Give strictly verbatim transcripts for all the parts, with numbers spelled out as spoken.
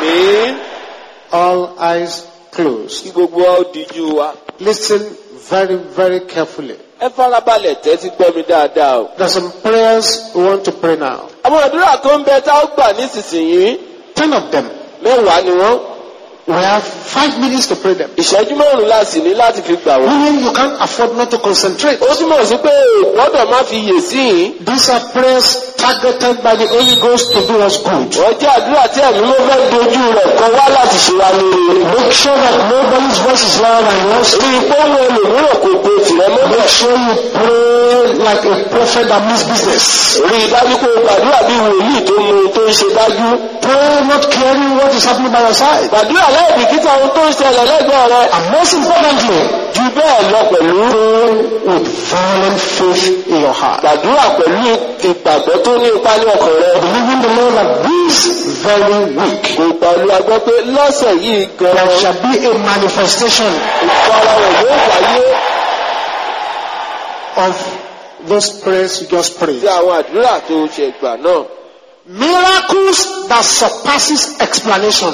Àmín. All eyes closed. Kí gbogbo wa ó dijú wa. Listen very, very carefully. Ẹ farabalẹ̀ tẹ́tí gbọ́ mi dáadáa o. There are some prayers we want to pray now. Àwọn àdúrà kan ń bẹ tá ó gbà nísinsìnyí. Ten of them. Mẹ́wàá ni wọ́n. We have five minutes to pray them. Ìṣẹ́jú márùn-ún la sì ní láti fi gbà wọ́n. Meaning you can't afford not to concentrate. Ó túmọ̀ sí pé gbọ́dọ̀ má fi yè sí yìí. These are prayers targeted by the Holy Ghost to do us good. Wọ́n jẹ́ àdúrà tí ẹ̀mí ló fẹ́ dojú rẹ̀ kọ wá láti ṣe wa lóore. Make sure that nobody's voice is louder than yours. Rí i pé wọn ẹlòmíràn kò gbé tìrẹ mọ́bẹ̀. Make sure you pray like a prophet that means business. Rí i dájú pé gbàdúrà bí wòlíì tó mú tó ń ṣe dájú. Pray not caring what is happening by your side. Gbàdúrà láì bìkítà ohun tó ń ṣẹlẹ̀ lẹ́gbẹ̀ẹ́ rẹ. And most importantly, Ju bẹ́ẹ̀ lọ pẹ̀lú. pray with violent faith in your heart. Gbàdúrà pẹ̀lú ìgbàgbọ́ tó ní ipa ní ọkàn rẹ. Believing the Lord that this very week Gbogbo olúwa gbọ́ pé lọ́sẹ̀ yìí there gan-an shall be a manifestation ìfara rẹ̀ yóò wáyé of those prayers you just prayed. sí àwọn àdúrà tó ṣe gbà náà. Miracles that surpasses explanation.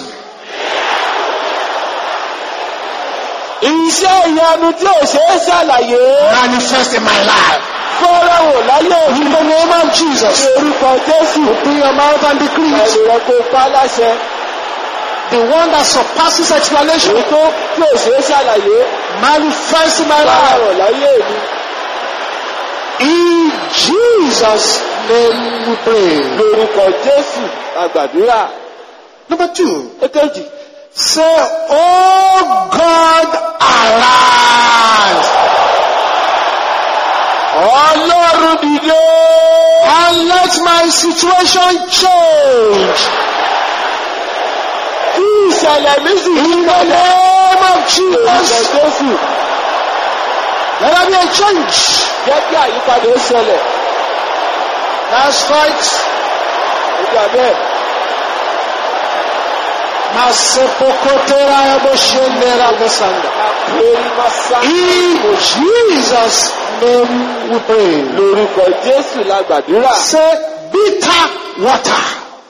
Iṣẹ́ ìyanu tí ò ṣe é ṣàlàyé. Manifest in my life. Fọ́nrán wò láyé In the name of Jesus. orúkọ Jésù. Open your mouth and decree it. Ẹ̀rù rẹ̀ kò pa láṣẹ. The one that surpasses explanation. Èyí tó tí ò ṣe é ṣàlàyé. Manifest in my Fọ́nrán life. wò láyé mi. In Jesus' name we pray. Lórúkọ Jésù àgbàdúrà. Number two. Èkejì. Say, oh God, arise. Ọlọ́run dìde. And let my situation change. Kí ìṣẹ̀lẹ̀ mi sì In yí the lọ́lẹ̀. name of Lórúkọ Jesus. Jésù. Let there be a change. Jẹ́ kí àyípadà ó ṣẹlẹ̀. That's right. Ìgbà bẹ́ẹ̀. Masepokotera eboshendera bosanda. Lórí Màsá. In Jesus' name we pray. Lórúkọ Jésù la gbàdúrà. Say bitter water.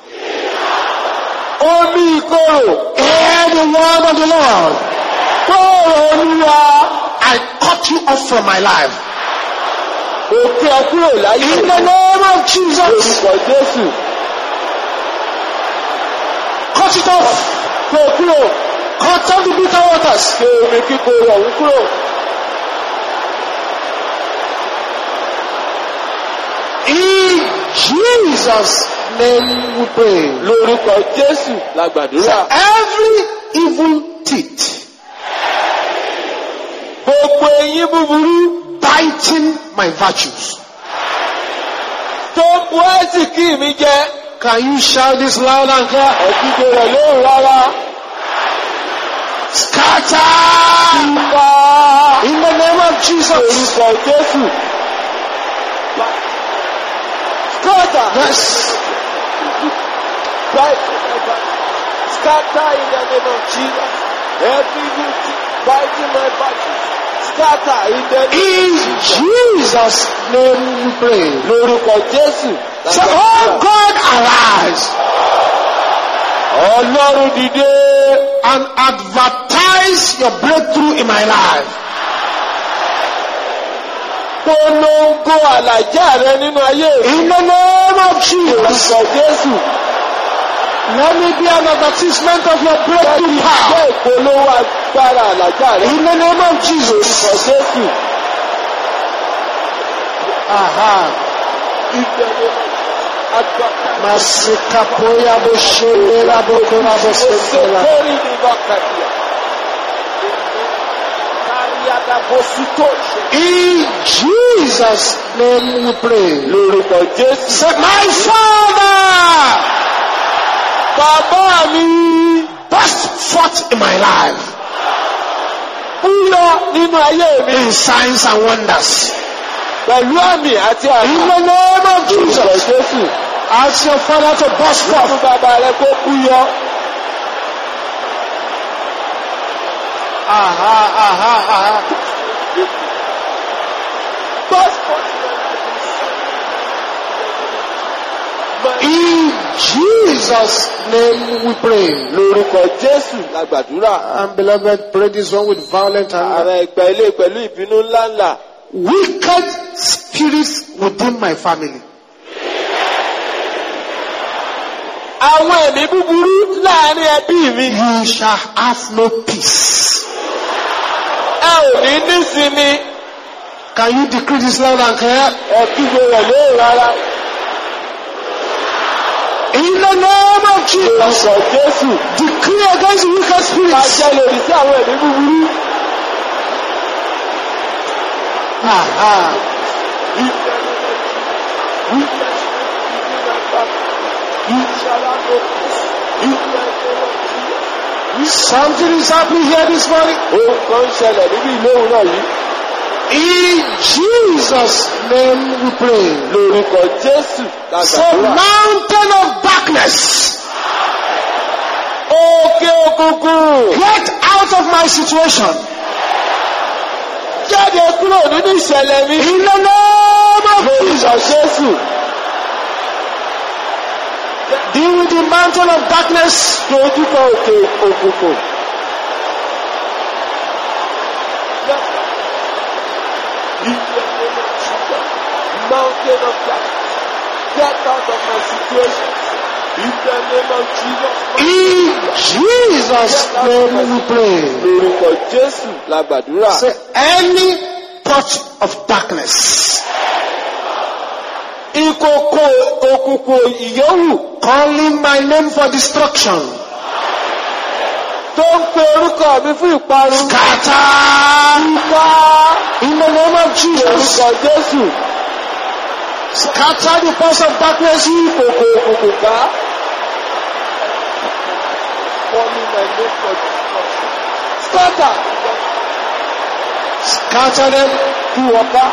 Omi ìkorò. Hear the word of the Lord. Kóòrò Olúwa. I cut you off from my life. Òkè ọkúrò láyé. In the name of Jesus. Lórúkọ Jésù. Cut it off. Kó kúrò. Cut off the bitter waters. Ṣé omi kíkorò ọ̀hún kúrò? In Jesus' name we pray. Lórúkọ Jésù la gbàdúrà. Every evil teeth Gbogbo eyín búburú biting my virtues. tó ń bu ẹ́sìkì mi jẹ. Can you shout this loud and clear? Ọ̀díje rẹ̀ lóhùn rárá. Scatter! Wá. In the name of Jesus. Orúkọ Jésù. Scatter. Yes. Scatter in the name of Jesus. Every youth fighting my battle. Scatter in the name In of Jesus. Jesus' name we pray. Lórúkọ Jésù. Say, oh God, arise Ọlọ́run dìde. and advertise your breakthrough in my life. Polongo àlàjá rẹ nínú ayé mi. In the name of Jesus. Lórúkọ Jésù. Let me be an advertisement of your breakthrough Ṣé power. ìpolówó agbára àlàjá rẹ? In the name of Jesus. Lórúkọ Jésù. Aha. Ìbẹ̀rẹ̀ agbára. Masikapoya boshendera bokora bosendera. Osekori ni Bakadia. Kariada Bosito. In Jesus' name we pray. Lórúkọ Jésù. Say, my Father, Bàbá mi. burst forth in my life Búyọ nínú ayé mi. in signs and wonders. Pẹ̀lú àmì àti In àmì. the name of Lórúkọ Jesus. Jésù. Ask your Father to burst Fún forth. bàbá rẹ kó búyọ. Aha, aha, aha. In Jesus' name we pray. Lórúkọ Jésù la gbàdúrà. And beloved, pray this one with violent anger. Ààrẹ ìgbà ilé pẹ̀lú ìbínú ńláńlá. Wicked spirits within my family. Àwọn ẹ̀mí búburú láàrin ẹbí mi. You shall have no peace. Ẹ ò ní nísinmi. Can you decree this loud and clear? Ẹ kígbe rẹ̀ lóòrùn rárá. In the name of Jesus, Lórúkọ Jésù. decree against wicked spirits. Àṣẹ lòdì sí àwọn ẹ̀mí búburú. Aha. Something is happening here this morning. Ohun kan ń ṣẹlẹ̀ níbi ìlóhùn náà yìí. In Jesus' name we pray. Lórúkọ Jésù la So gbàdúrà. mountain of darkness, Òkè òkùnkùn. get out of my situation. Jáde kúrò nínú ìṣẹ̀lẹ̀ mi. In the name of Lórúkọ Jesus. Jésù. Deal with the mountain of darkness. Dojúkọ òkè òkùnkùn. Mountain of darkness. Get out of my situation. In the name of Jesus. In Jesus' name we pray. Lórúkọ Jésù la gbàdúrà. Say any touch of darkness Ìkòkò òkùnkùn ìyówù calling my name for destruction, tó ń pe orúkọ mi fún ìparun. scatter Ká in the name of Jesus. orúkọ Jésù. Scatter the force of darkness. Ìkòkò òkùnkùn ká. Calling my name for destruction. Scatter. Scatter them. Tú wọn ká.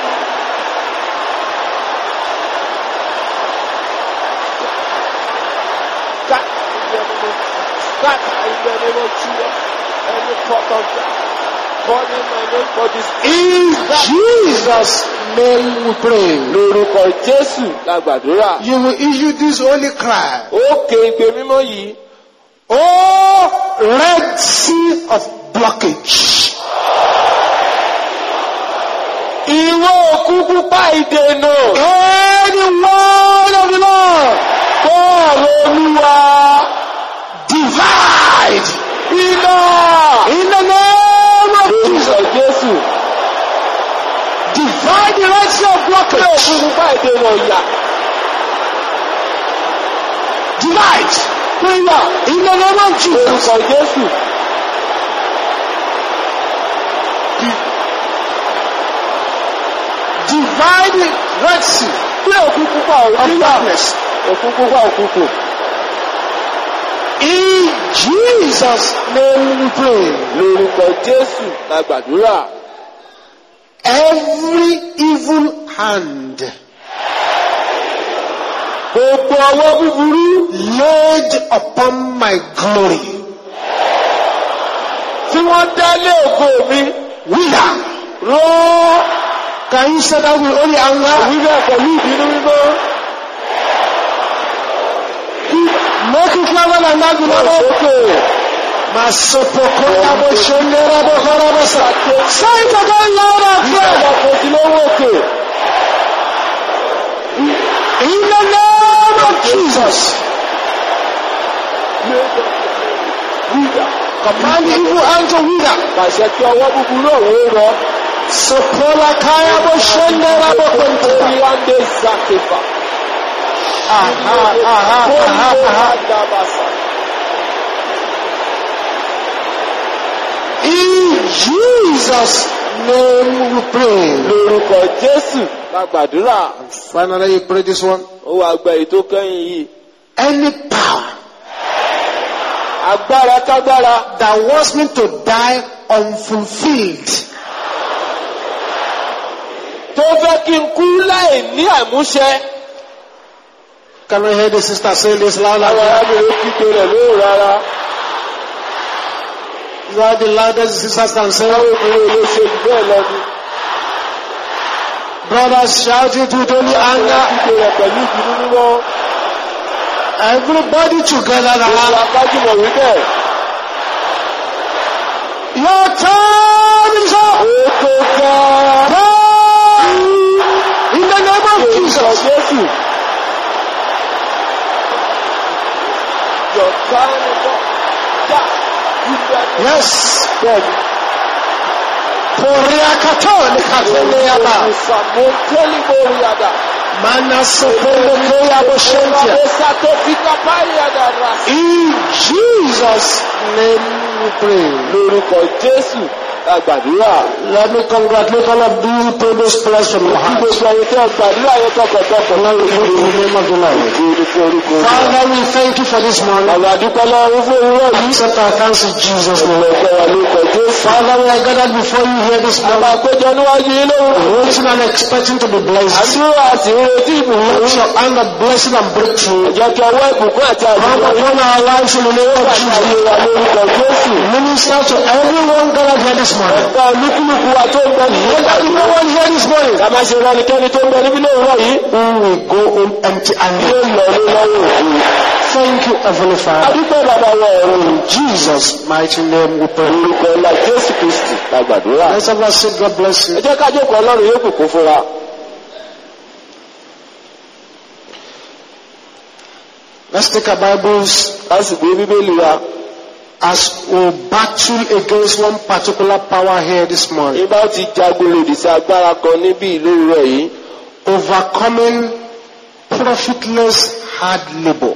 Scatter in the name of Jesus. Any part of that. Calling my name for this. In Jesus' name we pray. Lórúkọ Jésù la gbàdúrà. You will issue this holy cry. Òkè ìgbè mímọ́ yìí. Oh, Red Sea of blockage. Ìwọ òkú pupa ìdènà. Any word of the Lord. Bọ́ọ̀lù Olúwa. Divide. Iná. In the name of Lórúkọ Jesus. Jésù. Divide the Red Sea of Bí òkú blockage. pupa ìdènà yà. Divide. Pínyà. In the name of Jesus. Lórúkọ Jésù. Divide the Red Sea Bí òkú pupa of òkú darkness. Òkú pupa òkùnkùn. In Jesus' name we pray. Lórúkọ Jésù la gbàdúrà. Every evil hand Gbogbo ọwọ́ búburú. laid upon my glory, Tí wọ́n dá lé ògo mi. wither. Rọ́. Can you say that with only anger? Wíwẹ̀ pẹ̀lú ìbínú mímọ́. Make it louder than that, beloved. Sókè. Masopokora boshendera bokora bosa. Say it again louder and clear. Ìjọba kò sí lọ́wọ́ òkè. In the name of Jesus. Command the evil hand to wither. Pàṣẹ kí ọwọ́ búburú òun rọ. Sopola kaya boshendera bokonta. Orí Ande Zakefa. Aha, aha, aha, aha. In Jesus' name we pray. Lórúkọ Jésù la gbàdúrà. Finally, you pray this one. Ó wá gba èyí tó kẹ́yìn yìí. Any power Agbára kágbára. that wants me to die unfulfilled, Tó fẹ́ kí n kú láì ní àmúṣẹ. can we hear the sister say this loud and Àwọn clear? arábìnrin kígbe rẹ̀ lóò rárá. Is that the loudest the sisters can say? Àwọn obìnrin ló ṣe jù bẹ́ẹ̀ lọ ni. Brothers shout it with only anger. Kígbe rẹ̀ pẹ̀lú ìbínú mímọ́. Everybody together Gbogbo now. akájùmọ̀ wí bẹ́ẹ̀. Your time is up. Ètò gan-an. In the name of Orúkọ Jesus. Jésù. Your time is up. Ja. Ìgbà Yes. bẹ́ẹ̀ni. Poriakato nikateleyaba. Ìsàmótélìmóríadà. Mana sopelekeyabo shentia. Ìsàtòfíkàpáyàdà rà. In Jesus' name we pray. Lórúkọ Jésù àgbàdúrà. Let me congratulate all of you who prayed those prayers from your Kí heart. gbogbo ẹni tẹ́ gbàdúrà yẹn tọkàntọkàn. Glory be to the name of the Lord. Orúkọ orúkọ orúkọ. Father, we thank you for this morning. Àwọn àdúgbò lọ́wọ́ fún ìwúrọ̀ yìí. Accept our thanks in Jesus' name. Ọ̀pọ̀ wà lórúkọ Jésù. Father, we are gathered before you here this Àwọn morning, àpéjọ níwájú yín lóhùn. waiting and expecting to be blessed. Àdúrà àti ìrètí ìbùkún. Let your hand of blessing and breakthrough Jẹ́ kí ọwọ́ ìbùkún àti come àdúrà yín. upon our lives in the name of Àti Jesus. ìwà lórúkọ Jésù. Minister to everyone gathered here this morning. Ẹ̀ka olúkúlùkù wa tó ń bẹ nínú Let there be no one here this morning ká má ṣe ránikẹ́ni tó ń bẹ níbí lóòrọ̀ yìí. who will go home empty Yóò handed. lọ ní lọ́wọ́ òkú. Thank you, Heavenly Father. Adúgbò bàbá wa ọ̀run. In Jesus' mighty name we pray. Orúkọ ńlá Jésù Kristi la gbàdúrà. Let's have a seat. God bless Ẹ you. jẹ́ ká jókòó Ọlọ́run yóò bùkún fúnra. Let's take our Bibles Ká sì gbé Bíbélì wa. as we battle against one particular power here this morning. Nígbà tí jagun lòdì sí agbára kan níbí ìlú rẹ̀ yìí. Overcoming profitless hard labor.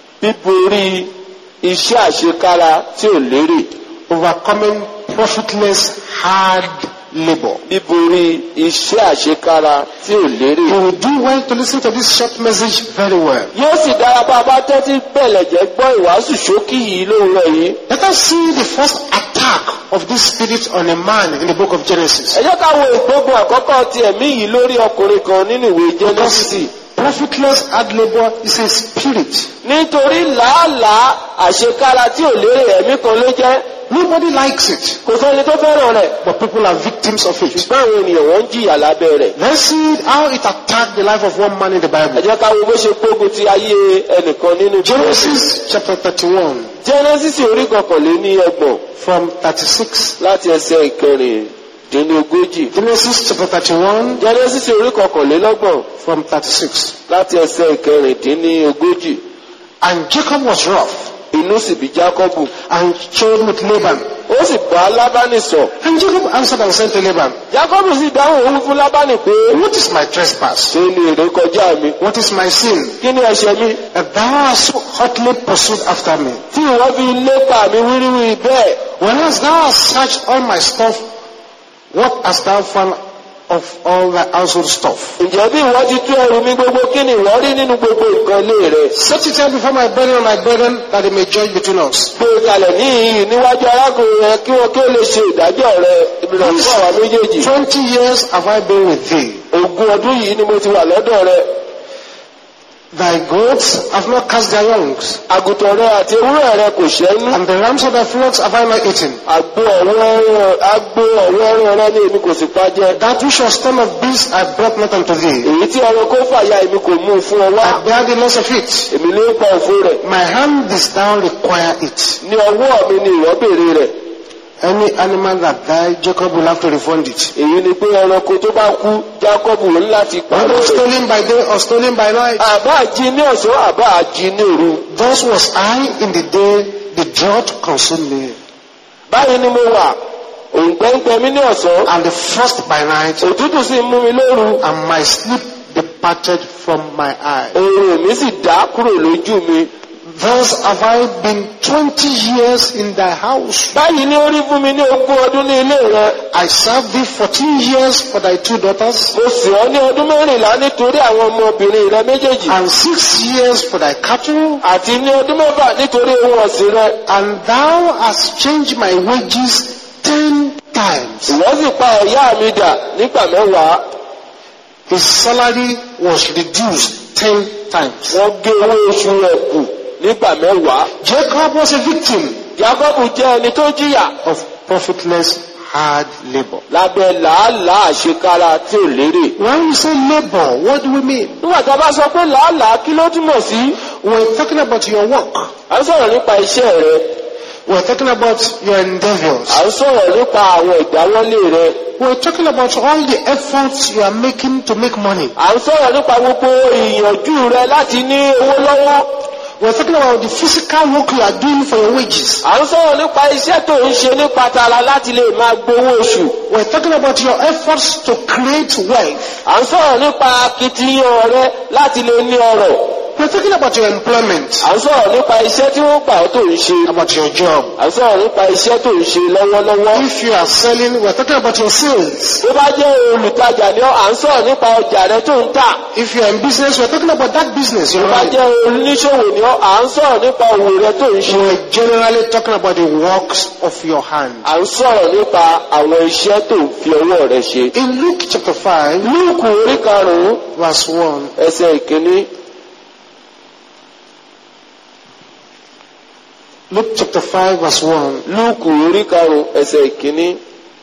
Bíborí iṣẹ́ àṣekára tí ò lérè. Overcoming profitless hard labor. Bíborí iṣẹ́ àṣekára tí ò lérè. You will do well to listen to this short message very well. Yóò sì dára bá a bá tẹ́tí bẹ̀lẹ̀ jẹ́ gbọ́ ìwàásù ṣókí yìí lóòrọ̀ yìí. Let us see the first attack of this spirit on a man in the book of Genesis. Ẹ jẹ́ ká wo ìgbógun àkọ́kọ́ ti ẹ̀mí yìí lórí ọkùnrin kan nínú ìwé Jẹ́nẹ́sísì. Profitless hard labor is a spirit. Nítorí làálàá àṣekára tí ò lérè ẹ̀mí kan ló jẹ́. Nobody likes it, Kò sẹ́ni tó fẹ́ràn rẹ̀. but people are victims of it. Ṣùgbọ́n àwọn ènìyàn wọ́n ń jìyà lábẹ́ rẹ̀. Let's see how it attacked the life of one man in the Ẹ Bible. jẹ́ ká wo bó ṣe gbógun ti ayé ẹnìkan nínú Genesis chapter thirty-one Jẹ́nẹ́sísì orí kọkànléní ọgbọ̀n from thirty-six. láti ẹsẹ̀ ìkẹrìndínlógójì. Genesis chapter thirty-one Jẹ́nẹ́sísì orí kọkànlélọ́gbọ̀n from thirty-six. láti ẹsẹ̀ ìkẹrìndínlógójì. And Jacob was wroth Inú sì bí Jákọ́bù. and chode with Laban. Ó sì bá Lábánì sọ̀. And Jacob answered and said to Laban, Jákọ́bù sì dáhùn òun fún Lábánì pé, what is my trespass? ṣé ni èrè kọjá mi? What is my sin? Kí ni ẹ̀ṣẹ̀ mi? That thou hast so hotly pursued after me. Tí ìwọ fi lépa mi wíríwíri bẹ́ẹ̀. Whereas thou hast searched all my stuff, what hast thou found of all thy household stuff? Ǹjẹ́ bí ìwọ ti tú ẹrù mi gbogbo kí ni ìwọ rí nínú gbogbo nǹkan ilé rẹ̀? Set it here before my brethren and my brethren, that they may judge between us. Gbé e kalẹ̀ ní iyì níwájú arákùnrin rẹ kí wọ́n kí ó lè ṣe ìdájọ́ rẹ ìbìlọ̀ fún àwa méjèèjì. Twenty years have I been with thee. Ogún ọdún yìí ni mo ti wà lọ́dọ̀ rẹ. Thy goats have not cast their youngs, Àgùntàn rẹ àti ewúrẹ́ rẹ kò ṣẹ́nu. and the rams of thy flocks have I not eaten. Àgbo ọ̀wọ́ ẹran àgbo ọ̀wọ́ ẹran rẹ ni èmi kò sì pa jẹ. That which was torn of beasts I brought not unto thee. Èyí tí ẹran kó fàya èmi kò mú un fún ọ wá. I bear the loss of it. Èmi ló ń pa òfo rẹ̀. My hand didst thou require it. Ní ọwọ́ mi ni ìwọ béèrè rẹ̀. Any animal that died, Jacob will have to refund it. Èyí ni pé ẹranko tó bá kú Jákọ́bù ní láti pa Whether lọ́rẹ̀. stolen by day or stolen by night. Àbá jí ní ọ̀sán àbá jí ní òru. Thus was I in the day the drought consumed me, Báyìí ni mo wà. Òǹgbẹ ń gbẹ mí ní ọ̀sán. and the frost by night, Òtútù sì ń mú mi lóru. and my sleep departed from my eyes. Oorun mi sì dá kúrò lójú mi. Thus have I been twenty years in thy house. Báyìí ni ó rí fún mi ní ogún ọdún ní ilé rẹ. I served thee fourteen years for thy two daughters, Mo sì ọ́ ní ọdún mẹ́rìnlá nítorí àwọn ọmọbìnrin rẹ méjèèjì. and six years for thy cattle, Àti ní ọdún mẹ́fà nítorí ohun ọ̀sìn rẹ. and thou hast changed my wages ten times. Ìwọ sì pa ọ̀yá mi dà nígbà mẹ́wàá. His salary was reduced ten times. Wọ́n gé owó oṣù rẹ̀ kù nígbà mẹ́wàá. Jacob was a victim Jákọ́bù jẹ́ ẹni tó jìyà of profitless hard labor. lábẹ́ làálàá àṣekára tí ò lérè. When we say labor, what do we mean? Nígbà tá a bá sọ pé làálàá kí ló túmọ̀ sí? We're talking about your work. À ń sọ̀rọ̀ nípa iṣẹ́ rẹ. We're talking about your endeavors. À ń sọ̀rọ̀ nípa àwọn ìdáwọ́lé rẹ. We're talking about all the efforts you are making to make money. À ń sọ̀rọ̀ nípa gbogbo ìyànjú rẹ láti ní owó lọ́wọ́. We're talking about the physical work you are doing for your wages. À ń sọ̀rọ̀ nípa iṣẹ́ tó ń ṣe nípa tara láti lè máa gbowó oṣù. We're talking about your efforts to create wealth. À ń sọ̀rọ̀ nípa akitiyan rẹ láti lè ní ọrọ̀. We're talking about your employment. À ń sọ̀rọ̀ nípa iṣẹ́ tí wọ́n gbà ọ́ tó ń ṣe. About your job. À ń sọ̀rọ̀ nípa iṣẹ́ tó ń ṣe lọ́wọ́lọ́wọ́. If you are selling, we're talking about your sales. Tó bá jẹ́ olùtajà ni ọ́, à ń sọ̀rọ̀ nípa ọjà rẹ tó ń tà. If you are in business, we're talking about that business. Tó You're bá running. jẹ́ oníṣòwò ni ọ́, à ń sọ̀rọ̀ nípa òwò rẹ tó ń ṣe. We're generally talking about the works of your hand. À ń sọ̀rọ̀ nípa àwọn iṣẹ́ tó ń fi ọwọ́ rẹ ṣe. In Luke chapter five, Lúùkù orí karùn-ún verse one, ẹsẹ̀ ìkíní. Luke chapter five, verse one. Lúùkù orí karùn-ún ẹsẹ̀ ìkíní.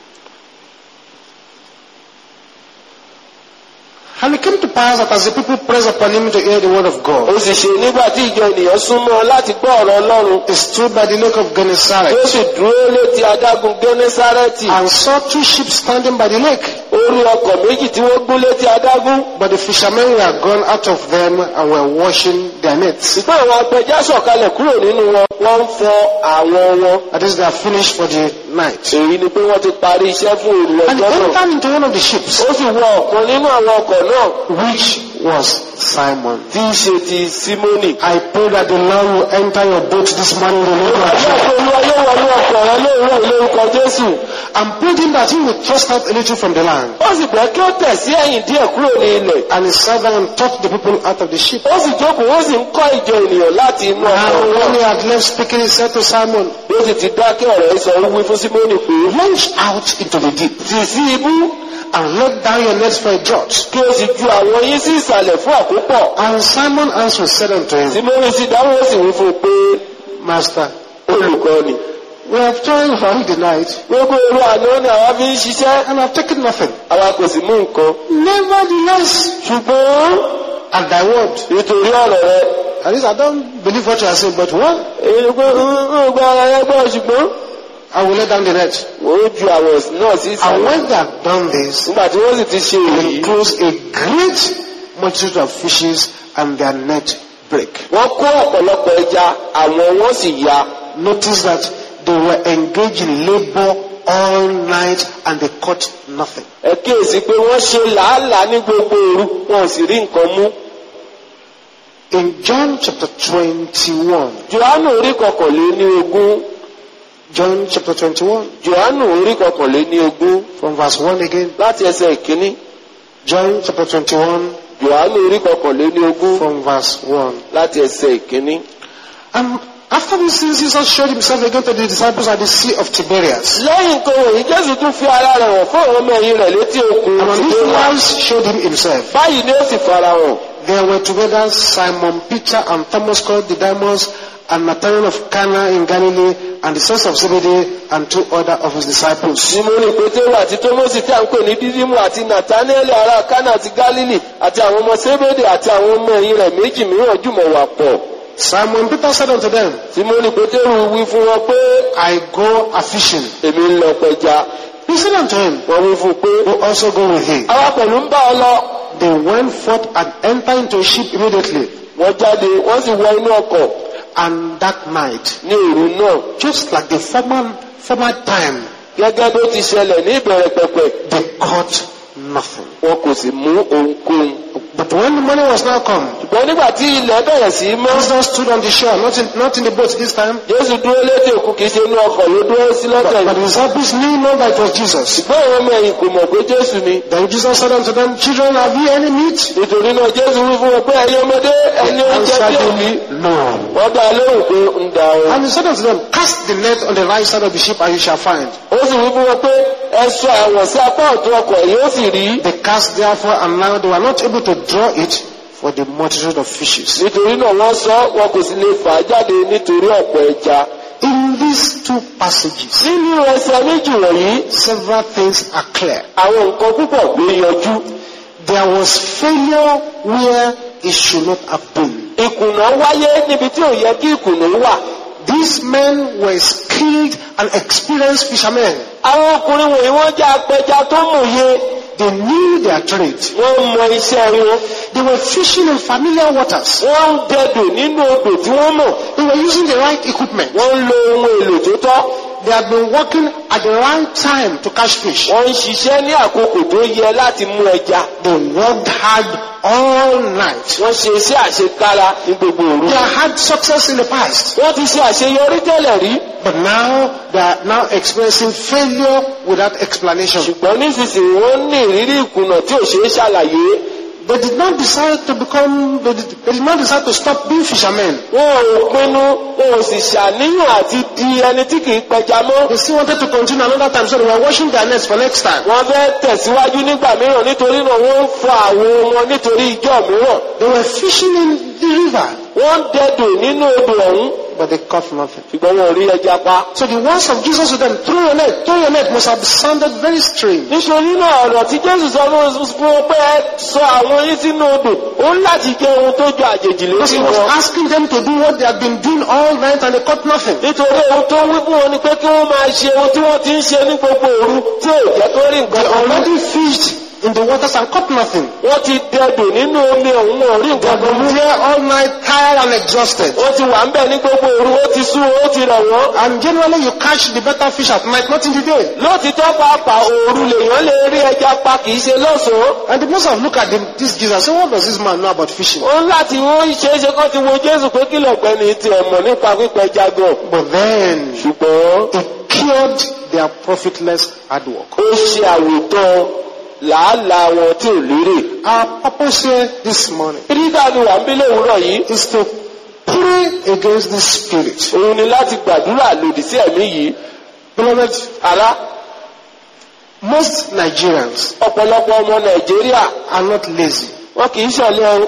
And it came to pass that as the people pressed upon him to hear the word of God, Ó sì ṣe nígbà tí ìjọ ènìyàn súnmọ́ láti gbọ́ ọ̀rọ̀ Ọlọ́run. he stood by the lake of Ó Gennesaret sì dúró létí adágún Gẹ́nésárẹ́tì. and saw two ships standing by the lake. Ó rí ọkọ̀ méjì tí wọ́n gbó létí adágún. But the fishermen were gone out of them and were washing their nets. Ṣùgbọ́n àwọn apẹja sọ̀kalẹ̀ kúrò nínú wọn, wọ́n ń fọ àwọn wọn. That is, they are finished for the night. Èyí ni pé wọ́n ti parí iṣẹ́ fún òru And he ọjọ́ náà. entered into one of the ships, Ó sì wọ ọ̀kan nínú àwọn ọkọ̀ náà which was Simon. tí í ṣe ti Símónì. I pray that the Lord will enter your boat this morning in the name of Àbí Jesus. àti Olúwa yóò wọnú ọkọ̀ rẹ lóòrùn lórúkọ Jésù. And prayed him that he would thrust out a little from the land. Ó sì bẹ̀ kí ó tẹ̀ sí ẹ̀yìn díẹ̀ kúrò ní ilẹ̀. And he sat down and taught the people out of the ship. Ó sì jókòó, ó sì ń kọ́ ìjọ ènìyàn láti inú ọkọ̀ And when náà. he had left speaking, he said to Simon, Ó sì ti dákẹ́ ọ̀rọ̀ sọ ó wí fún Símónì pé launch out into the deep tì sí ibú and let down your nets for a draught. kí o sì ju àwọn yín sí ìsàlẹ̀ fún àkópọ̀. And Simon answered, said unto him, Símónì sì dáhùn ó sì wí fún un pé Master, olùkọ́ni. we have toiled all the night Gbogbo òru àná ni àwa fi ń ṣiṣẹ́, and have taken nothing. àwa kò sì mú nǹkan. Nevertheless, Ṣùgbọ́n at thy word. nítorí ọ̀rọ̀ rẹ, At least I don't believe what you are saying, but what? èyí pé ń gba ara yẹn gbọ́ ṣùgbọ́n I will let down the net. ó ju àwọn náà sí And ìsàlẹ̀. when they have done this, Nígbà tí wọ́n sì ti ṣe it èyí, includes a great multitude of fishes and their net break. wọ́n kó ọ̀pọ̀lọpọ̀ ẹja, àwọn wọ́n sì ya. Notice that they were engaged in labor all night and they caught nothing. Ẹ kíyèsí pé wọ́n ṣe làálàá ní gbogbo òru, wọn ò sì rí nǹkan mú. In John chapter twenty-one, Jòhánù orí kọkànléní ogún. John chapter twenty-one, Jòhánù orí kọkànléní ogún from verse one again. láti ẹsẹ̀ ìkíní. John chapter twenty-one, Jòhánù orí kọkànléní ogún from verse one. láti ẹsẹ̀ ìkíní. And after these things, Jesus showed himself again to the disciples at the Sea of Tiberias. Lẹ́yìn nǹkan wọ̀nyí, Jésù tún fi ara rẹ̀ hàn fún àwọn ọmọ ẹ̀yìn rẹ̀ létí òkun And on these Tìbéríà. ones showed him himself. Báyìí ni ó sì farahàn. There were together Simon Peter and Thomas called Didymus and Nathanael of Cana in Galilee and the sons of Zebedee and two other of his disciples. Símónì Pétérù àti Tómásì tí a ń pè ní Dídímù àti Nàtánẹ́ẹ̀lì ará Kánà àti Gálílì àti àwọn ọmọ Sébédè àti àwọn ọmọ ẹ̀yìn rẹ̀ méjì mìíràn jùmọ̀ wà pọ̀. Simon Peter said unto them, Símónì Pétérù wí fún wọn pé I go a fishing. èmi ń lọ pẹja. He said unto him, Wọ́n wí fún un pé Go also go with thee. àwa pẹ̀lú ń bá ọ lọ. They went forth and entered into a ship immediately. Wọ́n jáde, wọ́n sì wọ inú ọkọ̀ And that night, ní òru náà. just like the former, former time, Gẹ́gẹ́ bó ti ṣẹlẹ̀ ní ìbẹ̀rẹ̀ pẹ̀pẹ̀, they caught nothing. wọn kò sì mú ohunkóhun. But when the morning was now come, Ṣùgbọ́n nígbà tí ilẹ̀ bẹ̀rẹ̀ sí í mọ́, Jesus stood on the shore, not in, not in the boat this time, Jésù dúró létí òkun, kìí ṣe inú ọkọ̀ ló dúró sí but, lọ́tẹ̀ but the yìí. disciples knew not that it was Jesus. Ṣùgbọ́n àwọn ọmọ ẹ̀yìn kò mọ̀ pé Jésù ni. Then Jesus said unto them, Children, have ye any meat? Nítorí náà Jésù wí fún wọn pé ẹ̀yin ọmọdé ẹni They oúnjẹ answered bí èmi. him, No. Wọ́n dá a lóhùn pé ń da o. And he said unto them, Cast the net on the right side of the ship and you shall find. Ó sì wí fún wọn pé ẹ sọ àwọn sí apá ọ̀tún ọkọ̀ yìí ó sì rí. They cast therefore, and now they were not able to draw it for the multitude of fishes. Nítorí náà wọ́n sọ wọn kò sì lè fà á jáde nítorí ọ̀pọ̀ ẹja. In these two passages, Nínú ẹsẹ̀ méjì wọ̀nyí, several things are clear. àwọn nǹkan púpọ̀ ló yọjú. There was failure where it should not have been. ìkùnà wáyé níbi tí ò yẹ kí ìkùnà wà. These men were skilled and experienced fishermen. àwọn ọkùnrin wọ̀nyí wọ́n jẹ́ apẹja tó mòye. They knew their trade. wọ́n mọ iṣẹ́ wọn. They were fishing in familiar waters. wọ́n ń dẹdò nínú odò tí wọ́n mọ̀. They were using the right equipment. wọ́n ń lo ohun èlò tó tọ́. They had been working at the right time to catch fish. wọ́n ń ṣiṣẹ́ ní àkókò tó yẹ láti mú ẹja. They worked hard all night. wọ́n ṣe iṣẹ́ àṣekára ní gbogbo òru. They had success in the past. wọ́n ti ṣe àṣeyọrí tẹ́lẹ̀ rí. But now they are now experiencing failure without explanation. ṣùgbọ́n nísinsìnyí wọ́n ní ìrírí ìkùnà tí ò ṣeé ṣàlàyé. They did not decide to become, they did, they did not decide to stop being fishermen. wọn ò pinnu wọn ò sì ṣàníyàn àti di ẹni tí kì í pẹja mọ́. They still wanted to continue another time, so they were washing their nets for next time. wọ́n fẹ́ tẹ̀síwájú nígbà mìíràn nítorí náà wọ́n ń fọ àwo wọn nítorí ijọ́ mìíràn. They were fishing in the river, wọ́n ń dẹdò nínú odò ọ̀hún. but they caught nothing. ṣùgbọ́n wọn ò rí ẹja pa. So the words of Jesus to them, throw your net, throw your net, must have sounded very strange. nítorí náà ọ̀rọ̀ tí Jésù sọ fún wọn pé ẹ sọ àwọn yín sínú odò ó ń láti jẹ́ ohun tó jọ àjèjì Because létí he was wọn. asking them to do what they had been doing all night and they caught nothing. nítorí ohun tó wí fún wọn ni pé kí wọ́n máa ṣe ohun tí wọ́n ti ń ṣe ní gbogbo òru tí ò jẹ́ kó rí They nǹkan kan mú. already fished in the waters and caught nothing. wọ́n ti dẹdò nínú omi ọ̀hún wọn ò rí They nǹkan had kan mú. been here all night, tired and exhausted. wọ́n ti wà ń bẹ̀ ní gbogbo òru ó ti sú ó ti rẹ̀ wọ́n. And generally you catch the better fish at night, not in the day. lóòtítọ́ pàápàá òru lèèyàn lè rí ẹja pa kì í ṣe lọ́sàn-án. And the most have looked at them, this Jesus and say, what does this man know about fishing? wọ́n láti wọ́n ṣe é ṣe kán ti wo Jésù pé kí lọ̀gbẹ́ni tiẹ̀ mọ̀ nípa pípẹja gan. But then ṣùgbọ́n he cured their profitless hard work. ó ṣe àwòtán làálàá wọn tí ò lérè. Our purpose here this morning Trídà ni wà ń bí lówùúrọ̀ yìí. is to pray against this spirit. Òun ni láti gbàdúrà lòdì sí ẹ̀mí yìí. Beloved, Ará, most Nigerians ọ̀pọ̀lọpọ̀ ọmọ Nàìjíríà are not lazy. wọn kì í ṣọ̀lẹ o.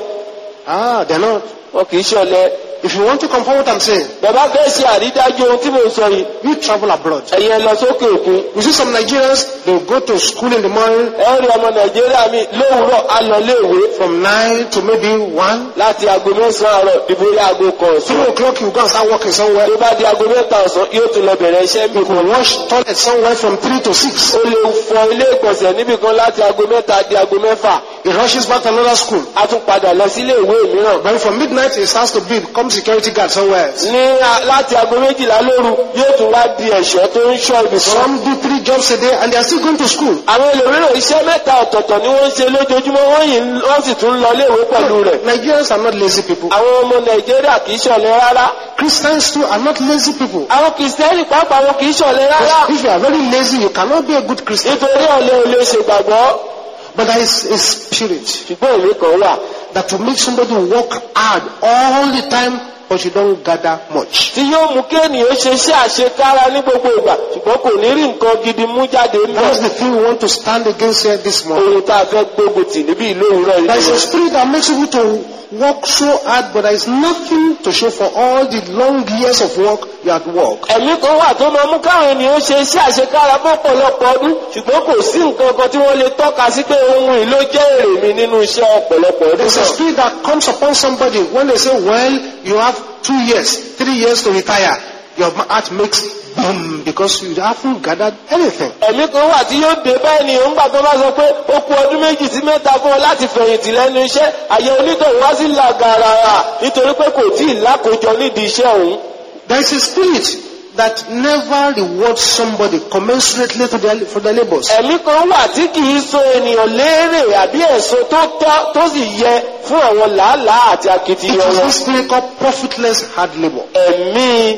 Ah, they're not. Wọn kì í ṣọ̀lẹ. If you want to confirm what I'm saying, Bàbá fẹ́ ṣe àrídájú ohun tí mo sọ yìí. you travel abroad. Ẹ̀yin ẹ lọ sókè òkun. You see some Nigerians, they will go to school in the morning Ẹ rí ọmọ Nàìjíríà mi lówùúrọ̀ á lọ léèwé from nine to maybe one. láti aago mẹ́sàn-án àárọ̀ dìbò rí aago kan Three ọ̀sán. o'clock you go and start working somewhere. Tó bá di aago mẹ́ta ọ̀sán yóò tún lọ bẹ̀rẹ̀ iṣẹ́ mi You kan. can wash toilet somewhere from three to six. Ó lè fọ ilé ìgbọ̀nsẹ̀ níbì kan láti aago mẹ́ta di aago mẹ́fà. He rushes back to another school. A tún padà lọ sílé ìwé mìíràn. Then from midnight he starts to be become security guard somewhere else. Ní a- láti aago méjìlá lóru yóò tún wá di ẹ̀ṣọ́ tó ń ṣọ́ ibì kan. Some do three jobs a day and they are still going to school. Àwọn ẹlòmíràn iṣẹ́ mẹ́ta ọ̀tọ̀ọ̀tọ̀ ni wọ́n ń ṣe lójoojúmọ́ wọ́n yìí ń- wọ́n sì tún ń lọ léèwé pẹ̀lú rẹ̀. Nigerians are not lazy people. Àwọn ọmọ Nàìjíríà kì í ṣọ̀lẹ rárá. Christians too are not lazy people. Àwọn Kìrìsìtẹ́nì pàápàá wọn kì í ṣọ̀lẹ rárá. If you are very lazy, you cannot be a good Christian. Nítorí ọ̀lẹ ò lè ṣègbàgbọ́. But there is a spirit Ṣùgbọ́n èmi kan wà that will make somebody work hard all the time, but you don't gather much. tí yóò mú kí ènìyàn ṣe iṣẹ́ àṣekára ní gbogbo ìgbà ṣùgbọ́n kò ní rí nǹkan gidi mú jáde That's ńbẹ̀. the thing we want to stand against here this morning. Ohun tá a fẹ́ gbógun tì níbí ìlú òwúrọ̀ There is a yìí. spirit that makes people to work so hard, but there is nothing to show for all the long years of work you had worked. Ẹ̀mí kan wà tó máa mú káwọn ènìyàn ṣe iṣẹ́ àṣekára fún ọ̀pọ̀lọpọ̀ ọdún ṣùgbọ́n kò sí nǹkan kan tí wọ́n lè tọ́ka sí pé ohun ìlú jẹ́ èrè mi nínú iṣẹ́ ọ̀pọ̀lọpọ̀ ọdún There's a náà. spirit that comes upon somebody when they say, well, you have two years, three years to retire. Your heart makes boom because you haven't gathered anything. Ẹ̀mí kan wà tí yóò dé báyìí ni òun gbà tó bá sọ pé ó kù ọdún méjì sí mẹ́ta fún ọ láti fẹ̀yìntì lẹ́nu iṣẹ́ àyè onítọ̀hún wá sí làgàrà nítorí pé kò tí ì lákòójọ nídìí iṣẹ́ òun. There is a spirit that never rewards somebody commensurately to their, for their labors. Ẹ̀mí kan wà tí kì í so ènìyàn léèrè àbí ẹ̀san tó tọ́ tó sì yẹ fún àwọn làálàá àti It akitiyan is wọn. this spirit called profitless hard labor. Ẹ̀mí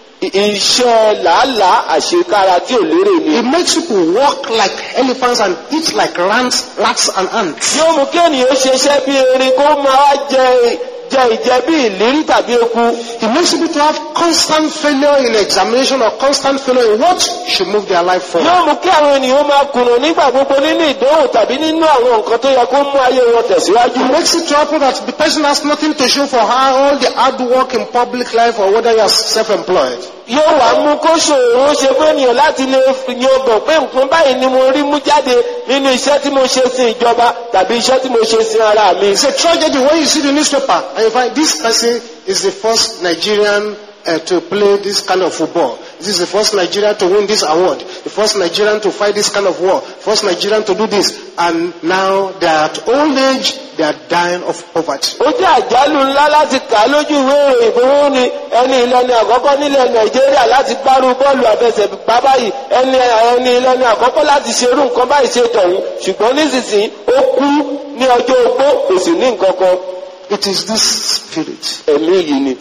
iṣẹ́ làálàá àṣekára tí ò lérè ni. It makes people walk like elephants and eat like rats, rats and ants. Yóò mú kí ènìyàn ṣe iṣẹ́ bí erin kó máa jẹ jẹ ìjẹ bí ìlérí tàbí eku. It makes people to have constant failure in examination or constant failure in what should move their life forward. Yóò mú kí àwọn ènìyàn máa kùnà nígbà gbogbo nínú ìdánwò tàbí nínú àwọn nǹkan tó yẹ kó mú ayé wọn tẹ̀síwájú. It makes it to happen that the person has nothing to show for how all the hard work in public life or whether you are self-employed. yóò wá mú kó ṣòro ṣe fún ènìyàn láti lè yan ọgbọ̀n pé nǹkan báyìí ni mo rí mú jáde nínú iṣẹ́ tí mo ṣe sin ìjọba tàbí iṣẹ́ tí mo ṣe sin ara mi. It's a tragedy when you see the newspaper and you find this person is the first Nigerian uh, to play this kind of football. This is the first Nigerian to win this award. The first Nigerian to fight this kind of war. First Nigerian to do this. And now they are at old age, they are dying of poverty. Ó jẹ́ àjálù ńlá láti kà lójú ìwé ìròyìn fún ní ẹni ìlọ́ni àkọ́kọ́ nílẹ̀ Nàìjíríà láti gbárù bọ́ọ̀lù àfẹsẹ̀gbá báyìí ẹni ẹni ìlọ́ni àkọ́kọ́ láti ṣerú nǹkan báyìí ṣe tọ̀hún ṣùgbọ́n nísinsìnyí ó kú ní ọjọ́ ogbó kò sì ní nǹkan kan. It is this spirit. Ẹ̀mí yìí ni.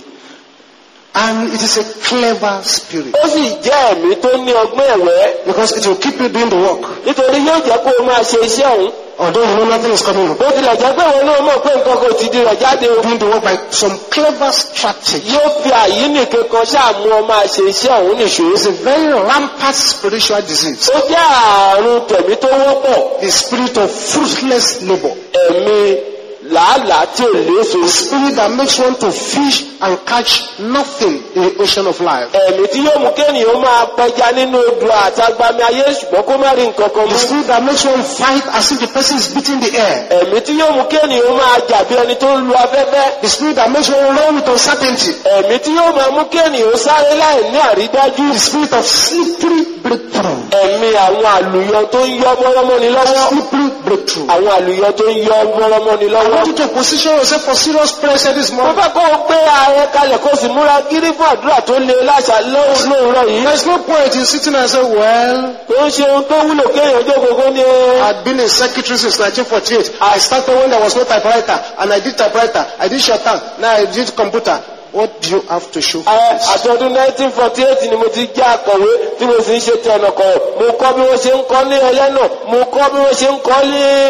And it is a clever spirit. Ó sì jẹ́ ẹ̀mí tó ní ọgbọ́n ẹ̀wẹ́. Because it will keep you doing the work. Nítorí yóò jẹ́ kó o máa ṣe iṣẹ́ ọ̀hún. Although you know nothing is coming up. Bó tilẹ̀ jẹ́ pé wọn náà mọ̀ pé nǹkan kò ti di rẹ̀ jáde o. Doing the work by some clever strategy. Yóò fi àyínnìke kan ṣáàmú ọ máa ṣe iṣẹ́ ọ̀hún nìṣó. It's a very rampant spiritual disease. Ó jẹ́ ààrùn tẹ̀mí tó wọ́pọ̀. The spirit of fruitless labor. Ẹ̀mí làálàá tí ò léso. The spirit that makes one to fish and catch nothing in the ocean of life. Ẹ̀mí tí yóò mú kéèyàn máa pẹja nínú odò àtagbami ayé ṣùgbọ́n kó má rí nǹkan kan The mú. spirit that makes one fight as if the person is beating the air. Ẹ̀mí tí yóò mú kéèyàn máa jà bí ẹni tó ń lu afẹ́fẹ́. The spirit that makes one run with uncertainty. Ẹ̀mí tí yóò máa mú kéèyàn sáré láì ní àrídájú. The spirit of slippery breakthrough. Ẹ̀mí àwọn àlùyọ tó ń yọ mọ́rọ́mọ́ni lọ́wọ́. Slippery breakthrough. Àwọn àlùyọ tó ń yọ mọ́rọ́mọ́ni I lọ́wọ́. want you to position yourself for serious prayer this Mo morning. fẹ́ kó o gbé ààrẹ kalẹ̀ kó o sì múra gírí fún àdúrà tó le láṣà lóòrọ̀ yìí. There's no point in sitting and saying, well, Tó ń ṣe ohun tó wúlò kéèyàn jókòó kó ní ẹ. I've been a secretary since nineteen forty-eight. I started when there was no typewriter, and I did typewriter. I did shorthand. Now I did computer. What do you have to show? Ẹ àti ọdún nineteen forty-eight ni mo ti jẹ́ akọ̀wé tí mo sì ń ṣe ti ọ̀nà kan. Mo kọ́ bí wọ́n ṣe ń kọ́ ní ẹlẹ́nà. Mo kọ́ bí wọ́n ṣe ń kọ́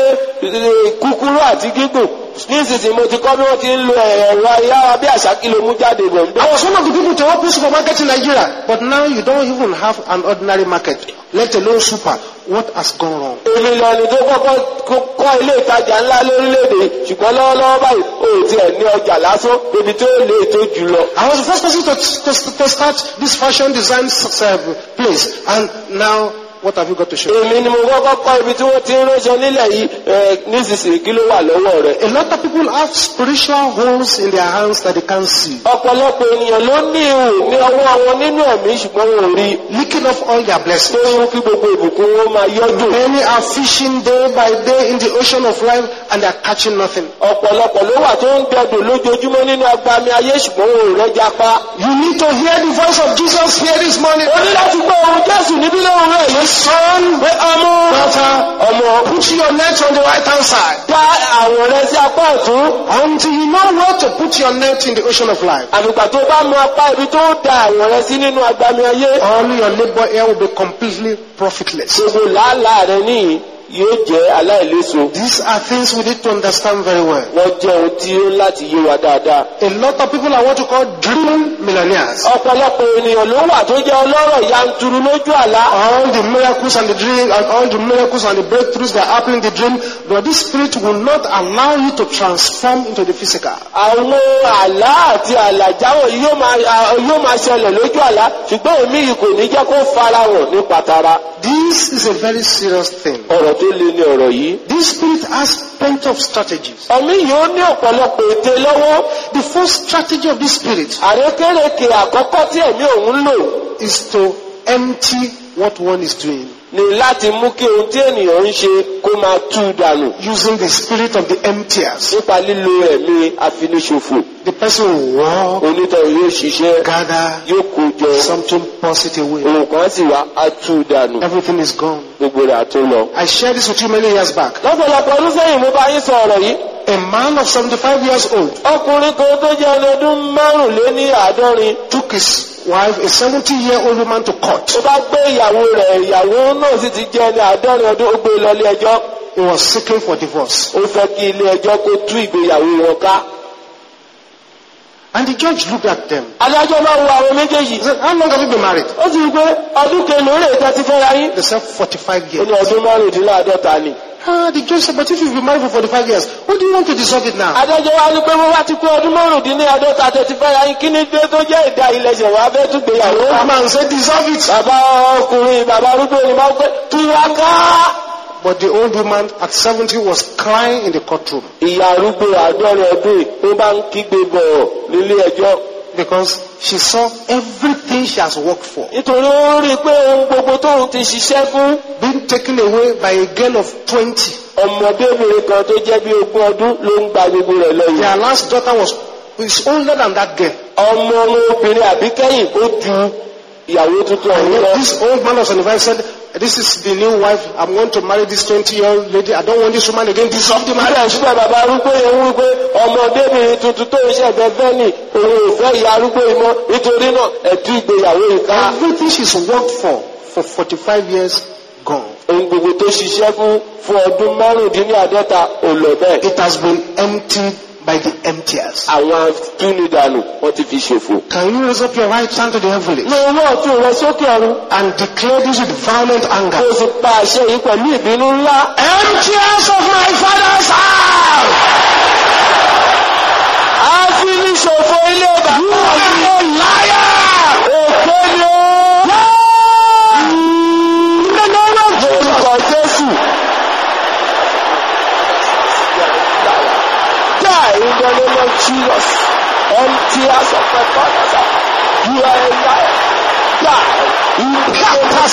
ní kúkúrú àti gígùn. Nísinsìnyí mo ti kọ́ bí wọ́n ti ń lo ẹ̀rọ ayára bí àṣà kí ló mú jáde bọ̀. I was one of the people to open supermarket in Nigeria, but now you don't even have an ordinary market, let alone super. What has gone wrong? Èmi lẹni tó kọ́kọ́ kọ́ ilé ìtajà ńlá lórílẹ̀-èdè ṣùgbọ́n lọ́wọ́lọ́wọ́ báyìí ó ti ẹ̀ ní ọjà lásán ibi tó lè tó jù lọ. I was the first person to, to, to start this fashion design uh, place, and now what have you got to show? Èmi ni mo kọ́kọ́ kọ́ ibi tí wọ́n ti ń ránṣọ nílẹ̀ yìí nísinsìnyí kí ló wà lọ́wọ́ rẹ̀. A lot of people have spiritual holes in their hands that they can't see, Ọ̀pọ̀lọpọ̀ ènìyàn ló ní ihò ní ọwọ́ wọn nínú ẹ̀mí ṣùgbọ́n wọn ò rí. leaking off all their Tó blessings. ń kí gbogbo ìbùkún wọn máa yọ́jò. Many are fishing day by day in the ocean of life, and they are catching nothing. Ọ̀pọ̀lọpọ̀ ló wà tó ń dẹdò lójoojúmọ́ nínú agbami ayé ṣùgbọ́n wọn ò rẹ́jà pa. You need to hear the voice of Jesus here this morning. O ní láti gbọ́ ohùn Jésù níbí lóhùn rẹ̀ yìí. Son, Ọmọ daughter, ọmọ put your net on the right hand side. dá àwọn rẹ̀ sí apá ọ̀tún. Until you know where to put your net in the ocean of life, Àgbègbà tó bá mọ apá ibi tó da àwọn rẹ̀ sí nínú agbami ayé. all your labor here will be completely profitless. Gbogbo làálàá rẹ̀ níyì yóò jẹ́ aláìléso. These are things we need to understand very well. Wọ́n jẹ́ ohun tí ó láti yé wa dáadáa. A lot of people are what you call dream millionaires. Ọ̀pọ̀lọpọ̀ ènìyàn ló wà tó jẹ́ ọlọ́rọ̀ yanturu lójú àlá. All the miracles and the dream and all the miracles and the breakthroughs that happen in the dream, but this spirit will not allow you to transform into the physical. Àwọn àlá àti àlàjáwọ̀ yìí yóò máa yóò máa ṣẹlẹ̀ lójú àlá ṣùgbọ́n èmi yìí kò ní jẹ́ kó farahàn ní pàtàrà. This is a very serious thing. Ọ̀rọ̀ tó le ní ọ̀rọ̀ yìí. This spirit has plenty of strategies. Ẹ̀mí yìí ó ní ọ̀pọ̀lọpọ̀ ète lọ́wọ́. The first strategy of this spirit Àrékérekè àkọ́kọ́ tí ẹ̀mí òun lò is to empty what one is doing, ni láti mú kí ohun tí ènìyàn ń ṣe kó máa tú dànù using the spirit of the emptiers. nípa lílo ẹ̀mí àfiniṣòfò. The person will walk, Onítọ̀hún yóò ṣiṣẹ́, gather, yóò kó jọ, something positive away. ohun kan sì wá á tú dànù, Everything is gone. gbogbo rẹ̀ á tó lọ. I shared this with you many years back. Lọ́pọ̀lọpọ̀ ọdún sẹ́yìn mo bá yín sọ ọ̀rọ̀ yìí. A man of seventy-five years old Ọkùnrin kan tó jẹ́ ẹni ọdún márùnléní àádọ́rin took his wife, a seventy-year-old woman, to court. ó bá gbé ìyàwó rẹ̀, ìyàwó náà sì ti jẹ́ ẹni àádọ́rin ọdún, ó gbé lọ ilé ẹjọ́. He was seeking for divorce. Ó fẹ́ kí ilé ẹjọ́ kó tú ìgbéyàwó wọn ká. And the judge looked at them. Adájọ́ máa wo àwọn méjèèjì. He said, how long have you been married? Ó sì rí pé ọdún kẹlò rè tẹ́ ti fẹ́ra yín. They said, forty-five Ó ní years. ọdún márùndínláàádọ́ta ni. Ah, the judge said, but if you've been married for forty-five years, what do you want to dissolve it now? adájọ́ wa ní pé wọ́n wá ti pé ọdún márùndínláàádọ́ta tẹ̀tí fẹ́ yáyín kí ní dé tó jẹ́ ìdá ilẹ̀ṣẹ̀ wá fẹ́ tún gbéyàwó. The old man said, dissolve it. bàbá ọkùnrin bàbá arúgbó ni máa ń pẹ́ tú wá ká. But the old woman at seventy was crying in the courtroom ìyá arúgbó àádọ́rin ọdún tó bá ń kígbe bọ̀ nílé ẹjọ́. because she saw everything she has worked for nítorí ó rí i pé ohun gbogbo tóun ti ṣiṣẹ́ fún being taken away by a girl of twenty. ọmọdébìnrin kan tó jẹ́ bí ogún ọdún ló ń gba gbogbo rẹ̀ lọ yìí. Their last daughter was is older than that girl. ọmọ obìnrin àbíkẹ́yìn ó ju ìyàwó tuntun ọ̀hún lọ. This old man of seventy-five said, this is the new wife. I'm going to marry this twenty-year-old lady. I don't want this woman again. Dissolve the marriage. Àdúrà ṣùgbọ́n bàbá arúgbó yẹn wí pé ọmọdébìnrin tuntun tó ń ṣẹ̀fẹ̀ fẹ́ ni òun ò fẹ́ ìyá arúgbó yìí mọ́ nítorí náà ẹ̀tú ìgbéyàwó yìí ká. Everything she's worked for for forty-five years gone. Ohun gbogbo tó ṣiṣẹ́ fún fún ọdún márùndínláàádọ́ta ò lọ bẹ́ẹ̀. It has been emptied by the emptiers. Àwọn túnidànù wọ́n ti fi ṣòfò. Can you raise up your right hand to the heavens Ní owó ọ̀tún rẹ sókè ọ̀run. and declare this with violent anger? Kó o sì pa àṣẹ yìí pẹ̀lú ìbínú ńlá. Emptiers of my father's house! A fi ní ṣòfò ilé bàbá You mi. are a liar! Èké ni ó. In the name of Jesus. Orúkọ Jésù. Die in the name of Jesus. Empty us of my father's house. You are a liar. Die. In the name of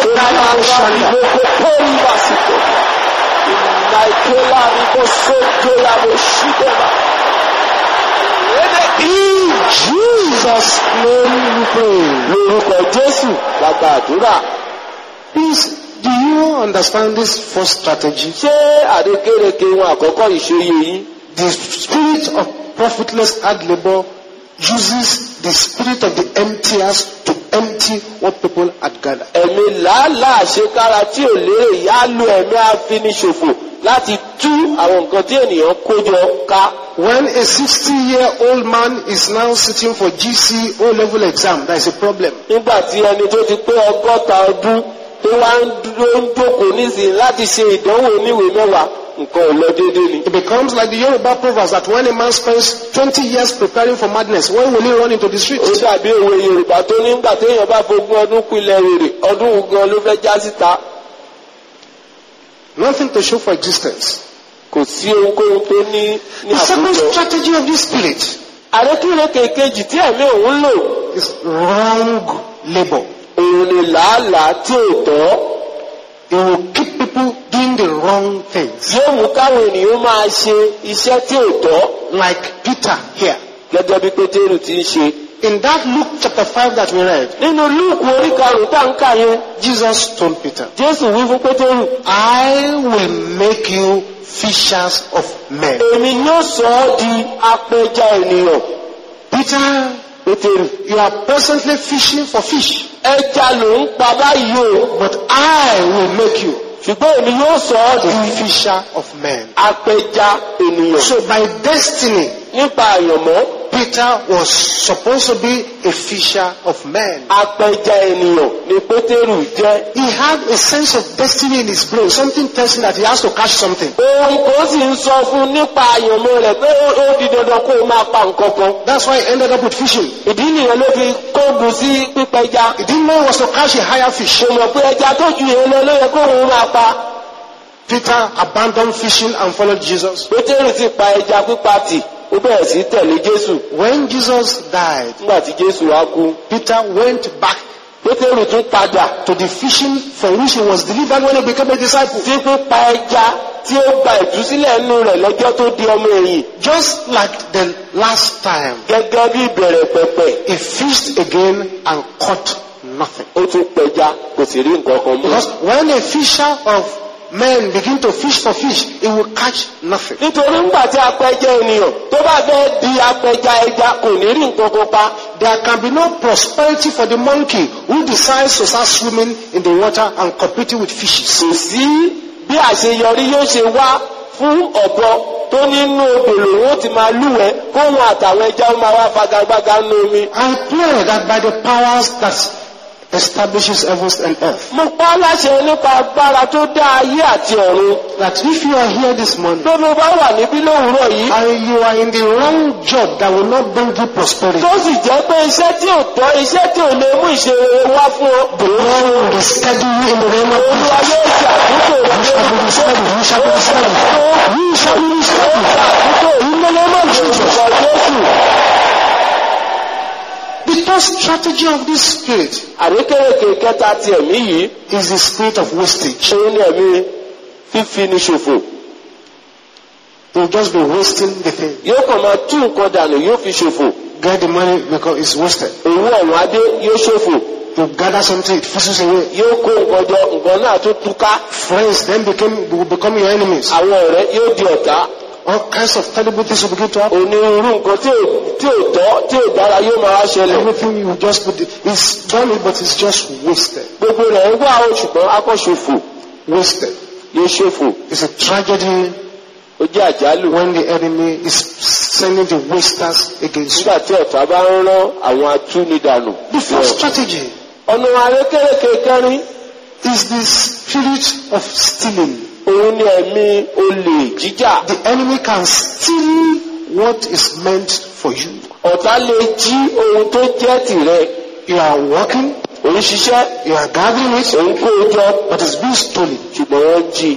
In Jesus' name we pray. Lórúkọ Jésù la gba àdúrà. Please, do you understand this first strategy? Ṣé àrékérekè wọn àkọ́kọ́ ìṣòye yìí? The spirit of profitless hard labor uses the spirit of the emptiers to empty what people had gathered. Ẹ̀mí làálàá àṣekára tí ò lérè yá lo ẹ̀mí afiniṣòfò láti tú àwọn nǹkan tí ènìyàn kó jọ ká. When a sixty-year-old man is now sitting for G C O-level exam, there is a problem. Nígbà tí ẹni tó ti pé ọgọ́ta ọdún tó wá ń dúró ń jókòó nísìnyí láti ṣe ìdánwò oníwèé mẹ́wàá nǹkan ò lọ déédéé ni. It becomes like the Yoruba proverbs that when a man spends twenty years preparing for madness, when will he run into the street? Ó dàbí òwe Yorùbá tó nígbà téèyàn bá fogún ọdún pilẹ̀ rèrè ọdún gan ló fẹ́ já síta. Nothing to show for existence. Kò sí ohunkóhun tó ní ní The second àkójọ. strategy of this spirit Àrékérekè kejì tí ẹ̀mí òun lò is wrong labor. òun ni làálàá tí ò tọ́. It will keep people doing the wrong things. Yóò mú káwọn ènìyàn máa ṣe iṣẹ́ tí ò tọ́ Like Peter here. gẹ́gẹ́ bí Pétérù ti ń ṣe. In that Luke chapter five that we read, Nínú Lúùkù orí karùn-ún tá ń kà yẹn, Jesus told Peter, Jésù wí fún Pétérù, I will make you fishers of men. èmi yóò sọ ọ́ di apẹja ènìyàn. Peter, Pétérù, you are presently fishing for fish, ẹja ló ń pa báyìí o, but I will make you ṣùgbọ́n èmi yóò sọ ọ́ a di fisher of men. apẹja ènìyàn. So by destiny, Nípa àyànmọ́, Peter was supposed to be a fisher of men. apẹja ènìyàn ni Pétérù jẹ́. He had a sense of destiny in his brain. Something tells him that he has to catch something. Ohun kan sì ń sọ fún un nípa àyànmọ́ rẹ̀ pé ó ó di dandan kó o máa pa nǹkan kan. That's why he ended up with fishing. Ìdí nìyẹn ló fi kóògùn sí pípẹja. He didn't know it was to catch a higher fish. Kò mọ̀ pé ẹja tó ju èèyàn lọ ló yẹ kó òun máa pa. Peter abandoned fishing and followed Jesus. Pétérù ti pa ẹja pípa tì, ó bẹ̀rẹ̀ sí tẹ̀lé Jésù. When Jesus died, Nígbà tí Jésù wá kú, Peter went back Pétérù tún padà to the fishing from which he was delivered when he became a disciple. sí pípa ẹja tí ó gba ìtúsílẹ̀ nínú rẹ̀ lọ́jọ́ tó di ọmọ ẹ̀yìn. Just like the last time, Gẹ́gẹ́ bí ìbẹ̀rẹ̀ pẹ̀pẹ̀, he fished again and caught nothing. ó tún pẹja kò sì rí nǹkan kan mú. Because when a fisher of men begin to fish for fish, he will catch nothing. Nítorí ńgbà tí apẹja ènìyàn tó bá fẹ́ di apẹja ẹja kò ní rí nǹkan kan pa. There can be no prosperity for the monkey who decides to start swimming in the water and competing with fishes. Kò sí bí àṣeyọrí yóò ṣe wá fún ọ̀bọ tó nínú odò lòun ó ti máa lúwẹ̀ẹ́ kóhun àtàwọn ẹja ó máa wá fagagbága nínú omi. I pray that by the powers that establishes heavens and earth. Mo pa á láṣẹ nípa agbára tó dá ayé àti ọ̀run. That if you are here this morning Tó mo bá wà níbí lówùúrọ̀ yìí. and you are in the wrong job that will not bring you prosperity, Tó sì jẹ́ pé iṣẹ́ tí ò tọ́, iṣẹ́ tí ò lè mú ìṣeré wá fún ọ. the Lord will reschedule you in the name of Olúwa Jesus. yóò ṣe àtúntò You shall be rescheduled. You shall be rescheduled. You shall be rescheduled. àtúntò in the name of Jesus. Jésù. The third strategy of this spirit Àrékérekè kẹta ti ẹ̀mí yìí. is the spirit of wastage. Òun ni ẹ̀mí fífi ni ṣòfò. You'll just be wasting the thing. Yóò kàn máa tú nǹkan dànù yóò fi ṣòfò. Get the money because it's wasted. Owó ọ̀run adé yóò ṣòfò. You gather something, it fizzles away. Yóò kó nǹkan jọ, nǹkan náà tó túká. Friends then became will become your enemies. Àwọn ọ̀rẹ́ yóò di ọ̀tá. All kinds of terrible things will begin to happen. Onírúurú nǹkan tí ò tí ò tọ́ tí ò dára yóò máa wá ṣẹlẹ̀. Everything you just put, it's done, but it's just wasted. Gbogbo rẹ̀ ń wá o ṣùgbọ́n akọ́ṣòfò Wasted. yóò ṣòfò. It's a tragedy Ó jẹ́ àjálù. when the enemy is sending the wasters against you. Nígbà tí ọ̀tá bá ń rán àwọn atúnidànù. The first strategy Ọ̀nà àrékérekè kẹrin. is the spirit of stealing. Òun ni ẹ̀mí olè jíjà. The enemy can steal what is meant for you. Ọ̀tá lè jí ohun tó jẹ́ tìrẹ. You are working, Òun ṣiṣẹ́, you are gathering it, òun kó o jọ, but it's being stolen. ṣùgbọ́n wọ́n jí.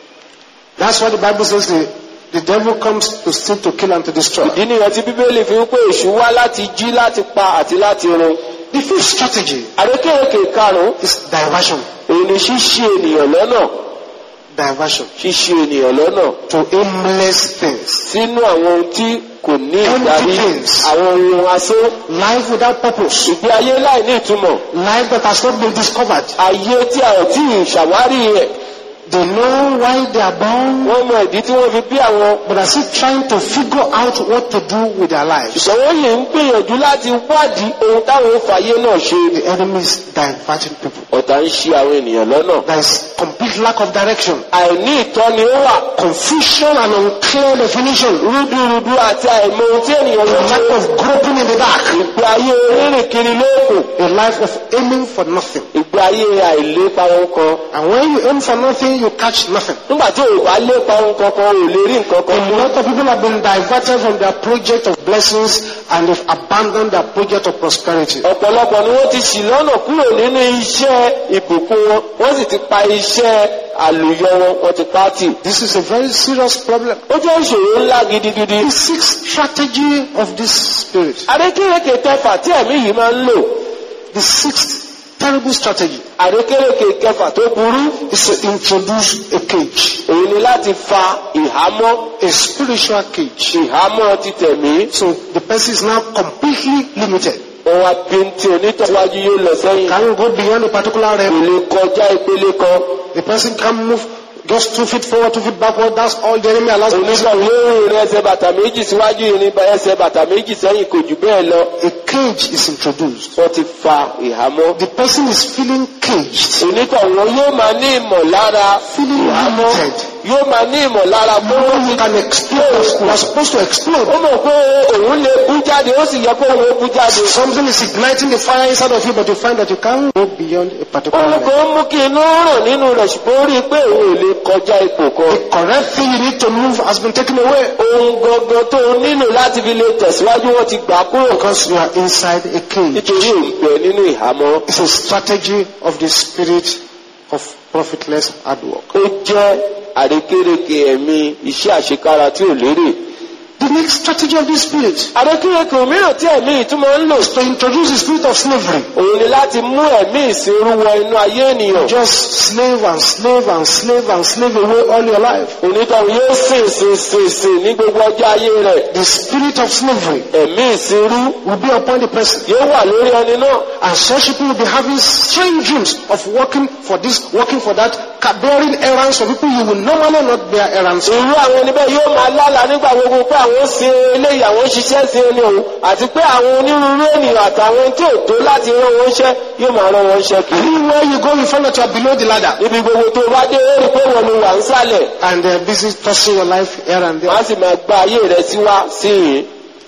That's what the Bible says the, the devil comes to steal, to kill, and to destroy. Ìdí nìyẹn tí Bíbélì fi ń pé èṣù wá láti jí, láti pa àti láti run. The fifth strategy Àrékérekè karùn-ún. is diversion. Òun ni ṣíṣí ènìyàn lọ́nà. Diversion Ṣíṣí ènìyàn lọ́nà. to aimless things. Sínú àwọn ohun tí kò ní ìdarí. things. Àwọn ohun asán. Life without purpose. Ìgbé ayé láì ní ìtumọ̀. Life that has not been discovered. Ayé tí a ò tí ì ṣàwárí rẹ̀. They know why they are born, Wọ́n mọ ìdí tí wọ́n fi bí àwọn. but are still trying to figure out what to do with their lives. Ṣùgbọ́n wọ́n yìí ń gbìyànjú láti wádìí ohun táwọn fàyè náà ṣe. The enemy is diverting people. Ọ̀tá ń ṣì àwọn ènìyàn lọ́nà. There is complete lack of direction, Àìní ìtọ́ni ó wà. confusion and unclear definition, Rúdurùdu àti àìmọ̀ ohun tí ènìyàn a lè life ṣe. of groping in the dark, Ìgbé ayé rírìn kiri lóòkùn. a life of aiming for nothing. Ìgbé ayé àìlépa ohun kan. And when you aim for nothing, you catch nothing. Nígbà tí ò bá lépa ohun kankan ò lè rí nǹkan kan A mú. lot of people have been diverted from their project of blessings and they've abandoned their project of prosperity. Ọ̀pọ̀lọpọ̀ ni wọ́n ti ṣì lọ́nà kúrò nínú iṣẹ́ ìbùkún wọn. Wọ́n sì ti pa iṣẹ́ àlùyọ wọn, wọ́n ti pa á tì. This is a very serious problem. Ó jẹ́ ìṣòro ńlá gidigidi. The sixth strategy of this spirit, Àrékérekè kẹfà tí ẹ̀mí yìí máa ń lò. the sixth terrible strategy, Àrékérekè kẹfà tó burú. is to introduce a cage, Èyí ni láti fa ìhámọ́. a spiritual cage. Ìhámọ́ ti tẹ̀mí. So the person is now completely limited. Ohun abinti onítọ̀wájú yóò lọ sẹ́yìn. Can't go beyond a particular Kò level. lè kọjá ìpele kan. The person can't move just two feet forward, two feet backward. That's all the enemy allows. Onígbà yóò rìn ẹsẹ̀ bàtà méjì síwájú ìrìn ẹsẹ̀ bàtà méjì sẹ́yìn kò jù bẹ́ẹ̀ lọ. A cage is introduced. Wọ́n ti fa ìhámọ́. The person is feeling caged, Onítọ̀wọ́ yóò máa ní ìmọ̀lára feeling ìhámọ́. limited. Yóò máa ní ìmọ̀lára pé ó You ti can explode. You are supposed to explode. ó mọ̀ pé òun lè bú jáde, ó sì yẹ kó òun ó bú jáde. Something is igniting the fire inside of you, but you find that you can't go beyond a particular Ohun level. kan mú kí inú ràn nínú rẹ̀ ṣùgbọ́n ó rí i pé òun ò lè kọjá ipò kan. The correct thing you need to move has been taken away Ohun gangan tó o nílò láti fi lè tẹ̀síwájú wọ́n ti gbà á kúrò. because you are inside a cage. Nítorí òun bẹ nínú ìhámọ́. It's a strategy of the spirit of profitless hard work. Ó jẹ́ àrékérekè ẹ̀mí iṣẹ́ àṣekára tí ò lérè. The next strategy of this spirit Àrékérekè mìíràn tí ẹ̀mí ìtumọ̀ ń lò. is to introduce the spirit of slavery. Òun ni láti mú ẹ̀mí ìsìnrú wọ inú ayé ènìyàn. Just slave and slave and slave and slave away all your life. Onítọ̀hún yóò sìn sìn sìn sìn ní gbogbo ọjọ́ ayé rẹ̀. The spirit of slavery Ẹ̀mí ìsìnrú will be upon the person. yóò wà lórí ẹni náà. And such people will be having strange dreams of working for this, working for that, ca- bearing errands for people you will normally not bear errands for. Irú àwọn ẹni bẹ́ẹ̀ yóò máa lálàá nígbà gbogbo pé àwọn ṣe eléyìí, àwọn ṣiṣẹ́ sí ẹni òun, àti pé àwọn onírúurú ènìyàn àtàwọn tí ò tó láti rán wọn ṣẹ́ yóò máa rán wọn ṣẹ́ kiri. Anywhere you go, you find that you are below the ladder. Ibi gbogbo tó bá dé ó rí pé wọn ló wà ń sálẹ̀. And they are busy tossing your life here and Wọ́n á there. sì máa gba ayé rẹ̀ sí wá sí yìí.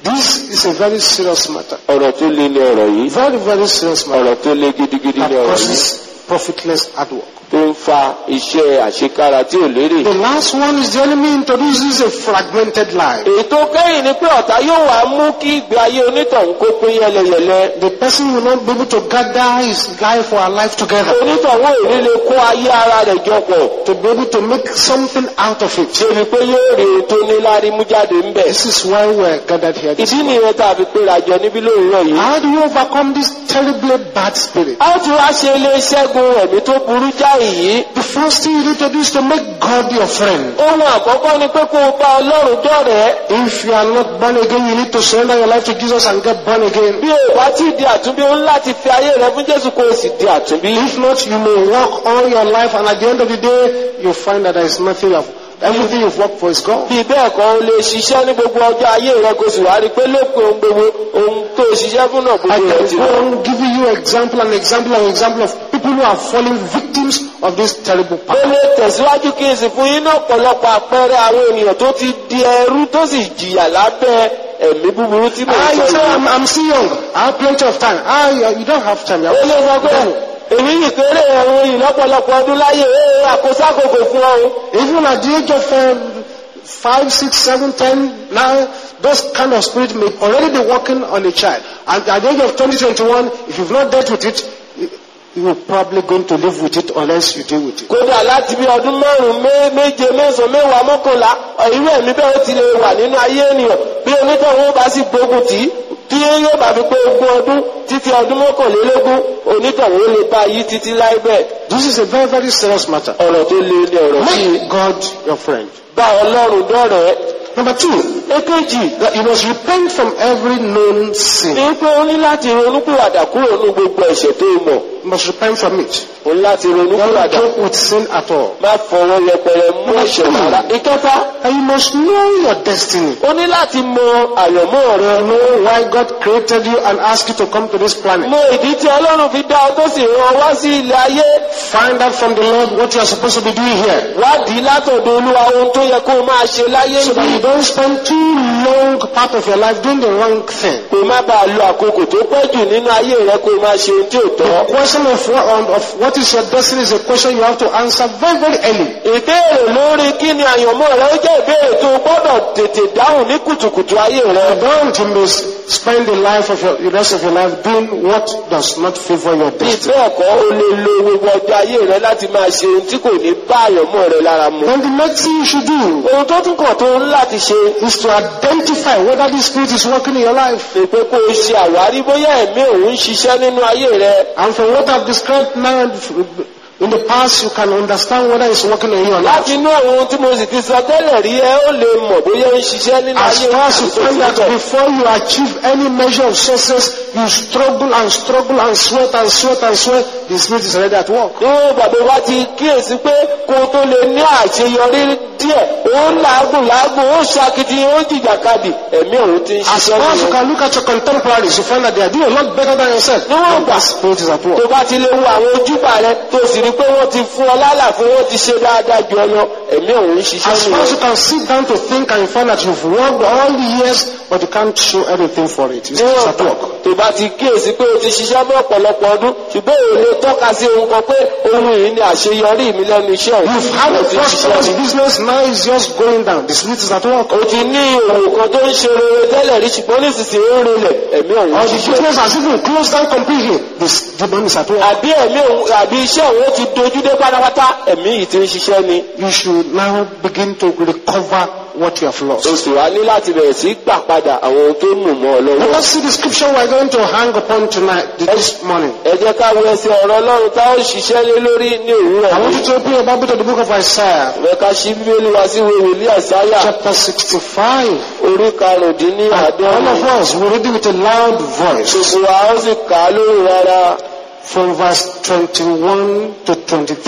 This is a very serious matter. ọ̀rọ̀ tó le ní ọ̀rọ̀ yìí. Very, very serious matter ọ̀rọ̀ tó le gidigidi that ní ọ̀rọ̀ yìí. causes profitless hard work. tó ń fa iṣẹ́ àṣekára tí ò lérè. The last one is the enemy introduces a fragmented life. èyí tó kẹ́yìn ni pé ọ̀tá yóò wá mú kí ìgbé ayé onítọ̀hún kó pín yẹlẹyẹlẹ. The person will not be able to gather his life or her life together, onítọ̀hún ò ní lè kó ayé ara rẹ̀ jọ pọ̀. to be able to make something out of it. ṣe ni pé yóò rí ohun tó ní lárí mú jáde ń bẹ̀. This is why we are gathered here this ìdí morning. nìyẹn tá a fi péra jọ níbí lóòrọ̀ yìí. How do you overcome this terribly bad spirit? a ó ti wá ṣe ilé ṣẹ́gun ẹ̀mí tó burú jáì yìí. The first thing you need to do is to make God your friend. ohun àkọ́kọ́ ni pé kó o bá Ọlọ́run dọ̀rẹ́. If you are not born again, you need to surrender your life to Jesus and get born again. bí o bá ti di àtúnbí o ń láti fi ayé rẹ fún Jésù kó o sì di àtúnbí. If not, you may walk all your life, and at the end of the day, you find that there is nothing of everything you've worked for is gone. bí bẹ́ẹ̀ kan o lè ṣiṣẹ́ ní gbogbo ọjọ́ ayé rẹ kó o sì wá rí i pé lópin ohun gbogbo ohun tó o ṣiṣẹ́ fún náà I gbogbo rẹ ti can go lọ. on giving you example and example and example of people who are falling victims of this terrible ó power. lè tẹ̀síwájú kí n sì fún yín náà ọ̀pọ̀lọpọ̀ àpẹẹrẹ àwọn ènìyàn tó ti di ẹrú tó sì jìyà lábẹ́ ẹ̀mí búburú tí mò Ah, ń you sọ say, yìí. I'm, I'm still young. I have plenty of time. Ah, you, you don't have time. You ó have lè sọ pé èmi yìí kéré ẹ̀rùn yìí lọ́pọ̀lọpọ̀ ọdún láyé ee àkóṣàkókò fún ọ. Even at the age of um, five, six, seven, ten, now those kind of spirit may already be working on a child. And at the age of twenty, twenty-one, if you've not dealt with it, you- you're probably going to live with it unless you deal with it. kódà láti bí ọdún márùn-ún mé- méje mẹ́sàn-án mẹ́wàá mọ́kànlá irú ẹ̀mí bẹ́ẹ̀ ó ti lè wà nínú ayé ènìyàn bí onítọ̀hún bá sì gbógun tì í tí yóò bá fi pé ogún ọdún títí ọdún mọ́kànlélógún onítọ̀hún ó lè bá yí títí láì bẹ́ẹ̀. This is a very, very serious matter. ọ̀rọ̀ tó le ní ọ̀rọ̀ yìí. Make God your friend. bá Ọlọ́run dọ̀rẹ́. Number two, èkejì that you must repent from every known sin. ni pé ó ní láti ronúpìwàdà kúrò ní gbogbo ẹ̀ṣẹ̀ tó mọ̀. You must repent from it. ó ní láti Don't ronúpìwàdà. joke with sin at all. má fọwọ́ yẹpẹrẹ mú ẹ̀ṣẹ̀ rárá. ìkẹta And you must know your destiny. ó ní láti mọ àyànmọ́ rẹ. Know why God created you and asked you to come to this planet. mọ ìdí tí Ọlọ́run fi dá ọ tó sì rán ọ wá sí ilẹ̀ ayé. Find out from the Lord what you are supposed to be doing here. wádìí látọ̀dọ̀ Olúwa ohun tó yẹ kó o máa ṣe láyé So that you yìí. don't spend too long part of your life doing the wrong thing. kó o má bàa lo àkókò tó pẹ́ jù nínú ayé rẹ kó o máa ṣe ohun tí ò The tọ́. question of what, um, of what is your destiny is a question you have to answer very, very early. ìbéèrè lórí kí ni àyànmọ́ rẹ ó jẹ́ ìbéèrè tó o gbọ́dọ̀ tètè dáhùn ní kùtùkùtù ayé rẹ. You don't you may spend the life of your, the rest of your life doing what does not favor your bí destiny. bẹ́ẹ̀ kọ́ o lè lo gbogbo ọjọ́ ayé rẹ láti máa ṣe ohun tí kò ní bá àyànmọ́ rẹ lára mu. Then the next thing you should do ohun tó tún kàn tó ń láti ṣe is to identify whether this spirit is working in your life. ni pé kó o ṣe àwárí bóyá ẹ̀mí òun ń ṣiṣẹ́ nínú ayé rẹ. And from what I've described now in the past, you can understand whether it's working in your life. láti inú àwọn ohun tí mo sì ti sọ tẹ́lẹ̀ rí ẹ ó lè mọ̀ bóyá ń ṣiṣẹ́ nínú As ayé far as you find that rẹ. before you achieve any measure of success, you struggle and struggle and sweat and sweat and sweat, the spirit is already at work. níwọ̀n bàbá wa ti kíyèsí pé kó o tó lè ní àṣeyọrí díẹ̀ ó ń làágùn làágùn ó ṣakitiyan ó jìjàkadì ẹ̀mí òun ti ń As ṣiṣẹ́ far as you nínú. can look at your contemporaries, you find that they are doing a lot better than yourself. níwọ̀n gbà The spirit is at tó work. bá ti lè wo àwọn ojúbà rẹ tó sì rí pé wọ́n ti fún ọ lálà fún wọn ti ṣe dáadáa jù ọ lọ ẹ̀mí òun ń ṣiṣẹ́ As far as you nínú. can sit down to think and you find that you've worked all the years, but you can't show anything for it. It's níwọ̀n at gbà work. tó bá ti kíyèsí pé o ti ṣiṣẹ́ mọ́ ọ̀pọ̀lọpọ̀ ọdún ṣùgbọ́n èyí lè tọ́ka sí ohun kan pé ohun yìí ni àṣeyọrí mi lẹ́nu iṣẹ́ òun. You've had a O ti ṣiṣẹ́ prosperous ni. business, now it's just going down. The spirit is at work. o ti ní òwò kan tó ń ṣe rere tẹ́lẹ̀ rí ṣùgbọ́n nísinsìnyí ó rinlẹ̀ ẹ̀mí òun Or ń the ṣiṣẹ́. business has even closed down completely. This demon is at work. àbí ẹ̀mí òun àbí iṣẹ́ òun ó ti dojú dé pátápátá ẹ̀mí yìí ti ń ṣiṣẹ́ ni. You should now begin to recover what you have lost. o sì wá ní láti bẹ̀rẹ̀ sí gbà padà àwọn ohun tó mú mọ́ ọ Let lọ́wọ́. us see the scripture we're going to hang upon tonight, this morning. ẹ jẹ́ ká wo ẹsẹ̀ ọ̀rọ̀ Ọlọ́run tá ó ṣiṣẹ́ lé lórí ní òwúrọ̀ I want yìí. you to open your Bible to the book of Isaiah, ẹ ká ṣí bíbélì wá sí ìwé wòlíì Àìsáyà chapter sixty-five. orí All karùndínláàádọ́rùn. of us will read it with a loud voice gbogbo wa ó sì kà á lóhùn rárá from verse twenty-one to twenty-three.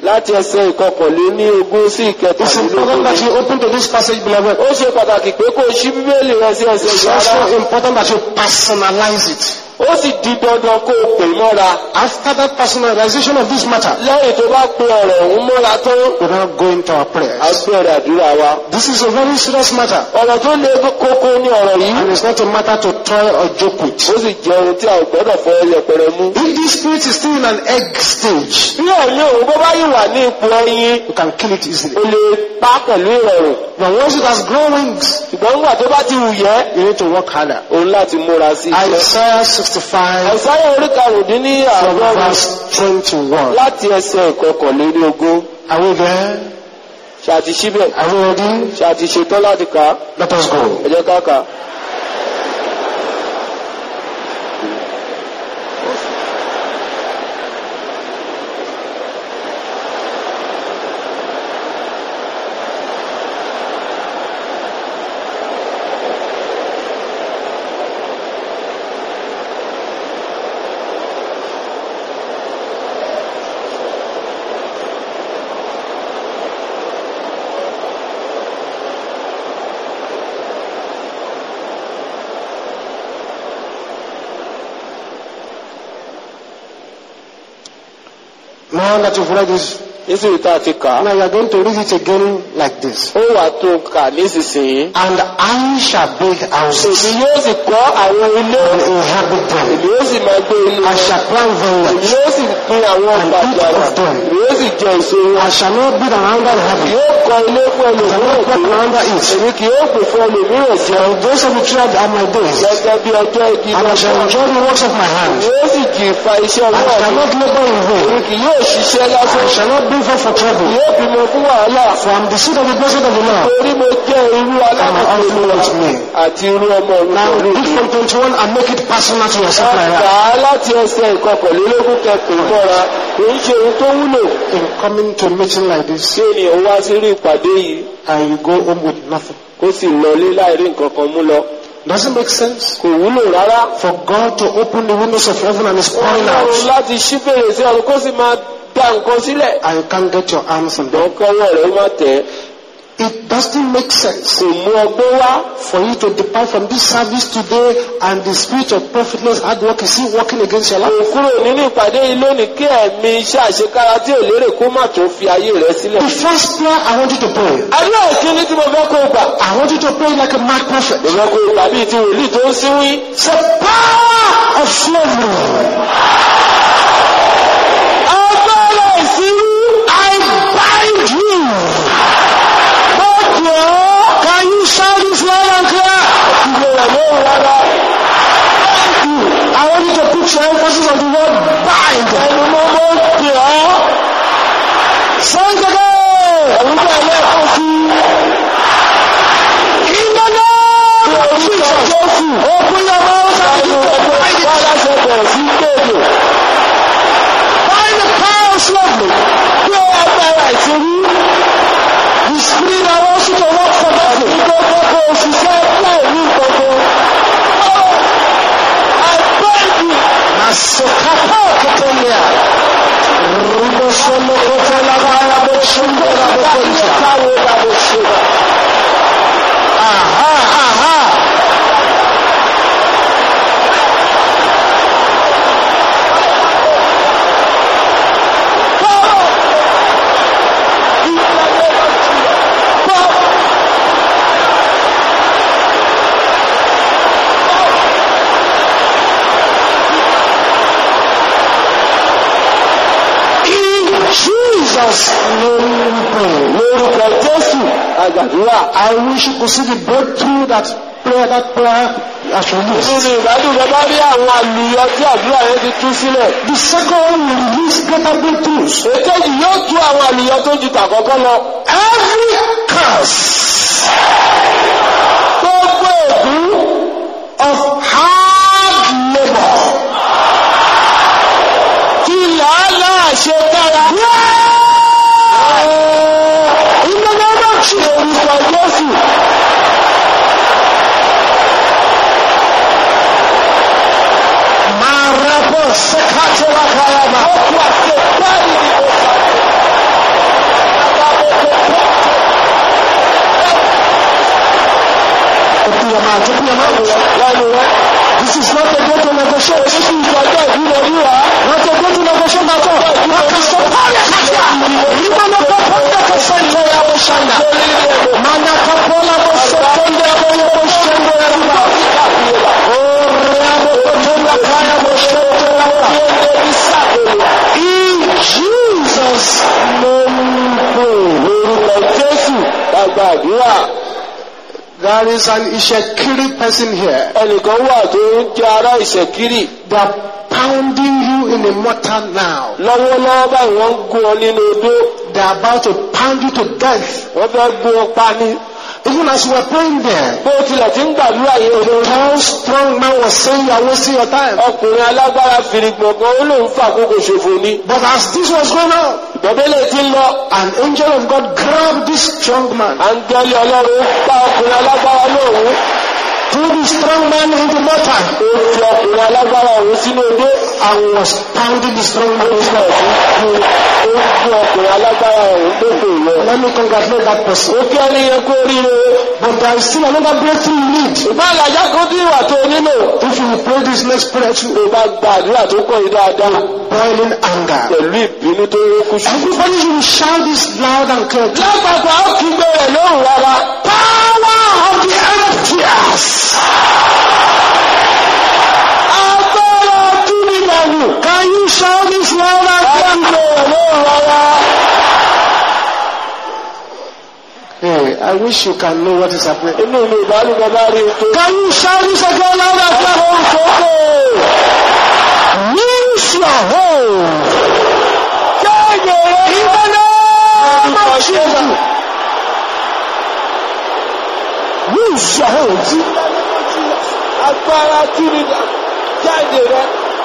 láti ẹsẹ̀ ìkọkànléní ogún sí It's important ìkẹtàlélógún. that you open to this passage, beloved. Ó ṣe pàtàkì pé kó o ṣí bíbélì rẹ sí ẹsẹ̀ It's ìyára. also important that you personalize it. Ó sì di dandan kó o pè mọ́ra. After that personalization of this matter, Lẹ́yìn tó bá pe ọ̀rọ̀ ọ̀hún mọ́ra tán, we now go into our a prayers. bẹ̀rẹ̀ àdúrà wa. This is a very serious matter, Ọ̀rọ̀ tó le kókó ní ọ̀rọ̀ yìí. and it's not a matter to toy or joke with. Ó sì jẹ́ ohun tí a ò gbọ́dọ̀ fọ́ yẹpẹrẹ mú. If this spirit is still in an egg stage, Bí ẹ̀mí òun bó bá yìí wà ní ipò ẹyin, you can kill it easily. o lè pa pẹ̀lú ìrọ̀rùn. But once it has grown wings, Ṣùgbọ́n nígbà tó bá ti wù yẹ́, you need to work harder. òun láti múra sí i. Isaiah sixty-five Àìsáyà orí karùndínní from àádọ́rùn verse twenty-one. láti ẹsẹ̀ ìkọkànléní ogún. Are we there? Ṣàti síbẹ̀, Are we ready? ṣàti ṣetán láti kà á. Let us go. Ẹ jẹ́ ká kà á. Now that you've read this, Nísìnyí tá a ti kà á. now you are going to read it again like this. Ó wà tó kà nísinsìnyí. And I shall build houses Èmi yóò sì kọ́ àwọn ilé. and inhabit them. Èmi yóò sì máa gbé inú I wọn. shall plant Èmi vineyards. yóò sì pín àwọn ọgbà àjàrà. Èmi yóò sì jẹ èso I wọn. shall not build another inhabit. Yóò kọ́ ilé fún I shall not ẹlòmíràn plant gbé. another eat. Èmi kì yóò pè fún ẹlòmíràn jẹun. And those of the tribe are my days. Gẹ́gẹ́ bí ọjọ́ igi And I shall lọ́jọ́. enjoy the works of my hands. Yóò sì jì fa iṣẹ́ I ọwọ́ shall mi. not labor in vain. Èmi kì yóò ṣiṣẹ́ lásán. I shall not bring forth for trouble. Yóò bímọ fún wàhálà. For I am the seed of the blessed of the Lord. Torí mo jẹ́ irú alábàtà influence me. àti irú ọmọ Now orúkọ read from twenty-one and make it personal to yourself like Kà that. á láti ẹsẹ̀ ìkọkànlélógún kẹkùn mọ́ra. Kì í ṣe ohun tó wúlò. In coming to a meeting like this, Ṣé ènìyàn wá sí rí ìpàdé yìí and you go home with nothing. kó sì lọlé láì rí nǹkan kan mú lọ? Does it make sense? Kò wúlò rárá. For God to open the windows of heaven and is pouring Ọlọ́run out, láti ṣí fèrèsé ọ̀run kó sì máa dá nǹkan sílẹ̀. and you can't get your arms on them. Lọ́kọ́wọ́ rẹ̀ má tẹ̀. It doesn't make sense Kò mú ọgbọ́n wá. for you to depart from this service today and the spirit of profitless hard work is still working against your Kò life. kúrò nínú ìpàdé yìí lónìí kí ẹ̀mí iṣẹ́ àṣekára tí ò lérè kó má tó fi ayé rẹ̀ sílẹ̀. The first prayer I want you to pray, Àdúrà ìkíní tí mo fẹ́ kó gbà. I want you to pray like a mad prophet. Mo fẹ́ kó gbà bíi ti wòlíì tó ń síwí. It's the power of slavery. Agbára ìsírí. I bind you. Mo jẹ́ ọ́. Can you shout this loud and clear? Ìgbé rẹ̀ lóhùn rárá. I want you to put your emphasis on the word bind. Ẹnu mo mo jẹ́ ọ́. Say it again. Àwùjọ ẹlẹ́kọ̀ọ́ sí. In the name of Jesus. Jésù. Open your mouth and Ẹnu begin to ẹgbẹ́ bind it. ìpàdé ṣe bẹ̀rẹ̀ sí kéde. Bind the power of slavery. Gbé agbára ìsírí. The spirit that wants you to work for nothing. Ìgbó kọ́kọ́ òṣìṣẹ́ láì ní ìkọ̀kọ̀. Àgbẹ̀jù. Masokapa ketelia. Rubosolo kotela baya bochumbo la bokonja. Káwé bàbá ṣe wà. Aha, aha. In Jesus' name we pray. Lórúkọ Jésù àgbàdúrà. I wish you could see the breakthrough that prayer, that prayer has released. Nínú ìgbádùn rẹ bá rí àwọn àlùyọ tí àdúrà yẹn ti tú sílẹ̀. The second one will release greater breakthroughs. Èkejì yóò tú àwọn àlùyọ tó ju tàkọ́kọ́ lọ. Every curse Gbogbo ègún of hard labor, tí làálàá ṣe dára. in the name of Jesus, Orúkọ Jésù. Marapo Sekatela Kayama. Ó kú àti ìpárí ní ọ̀sán. ẹnu rẹ. This is not a day to negotiate. Èyí sì ìjọjọ́ ìdúró wíwá. Not a day to negotiate at all. Makasopalia katia. Rimana kaponda kasende ya boshanda. Mana kapola bosotonde ya boshanda ya riba. Oh, rabo kotonda kaya boshanda ya riba. In Jesus' name, Lórúkọ Jésù gbàgbà àdúrà. there is an Ishekiri person here. Ẹnìkan wà tó ń jẹ́ ará Ìṣẹ̀kírì. They are pounding you in a mortar now. Lọ́wọ́lọ́wọ́ báyìí wọ́n ń gún ọ nínú odó. They are about to pound you to death. Wọ́n fẹ́ gún ọ pa ni. Even as we were praying there, Bó tilẹ̀ ti ń gbàdúrà yìí, the tall, strong man was saying you are wasting your time. ọkùnrin alágbára fìrìgbọ̀ngàn ó lóun fà àkókò ṣòfò ni. But as this was going on, Ìbọ̀délé ti ń lọ. an angel of God grabbed this strong man, Áńgẹ́lì Ọlọ́run pa ọkùnrin alágbára lóhùn. threw the strong man into mortar, Ó fi ọkùnrin alágbára ọ̀hún sínú odó. and was pounding the strong man. Ó fún ọkùnrin alágbára ọ̀hún gbèsè lọ. Let me congratulate that person. Ó kí ẹni yẹn kó ríre. But there is still another breakthrough you need. Ìgbà àlàjá kan tí ìwà tó nílò. If you will pray this next prayer too, Tó bá gba àdúrà tó pọ̀ yìí dáadáa. boiling anger. Pẹ̀lú ìbínú tó yẹ kú sí. Everybody should shout this loud and clear. Lápapọ̀ á kí gbé rẹ̀ lóhùn rárá. Power of the emptiers. Agbára túnibọ̀wù. Can you shout this loud and Á clear? kí gbé rẹ̀ lóhùn rárá. Hey, I wish you can know what is happening. Inú mi ìbálòpọ̀ bá rí i tó. Can you shout this again loud and clear? Àwọn òṣèlú. Use your hold. Jáde rẹ̀. In the name of Jesus. Use your hold. Agbára túnibọ̀wù. Jáde rẹ̀.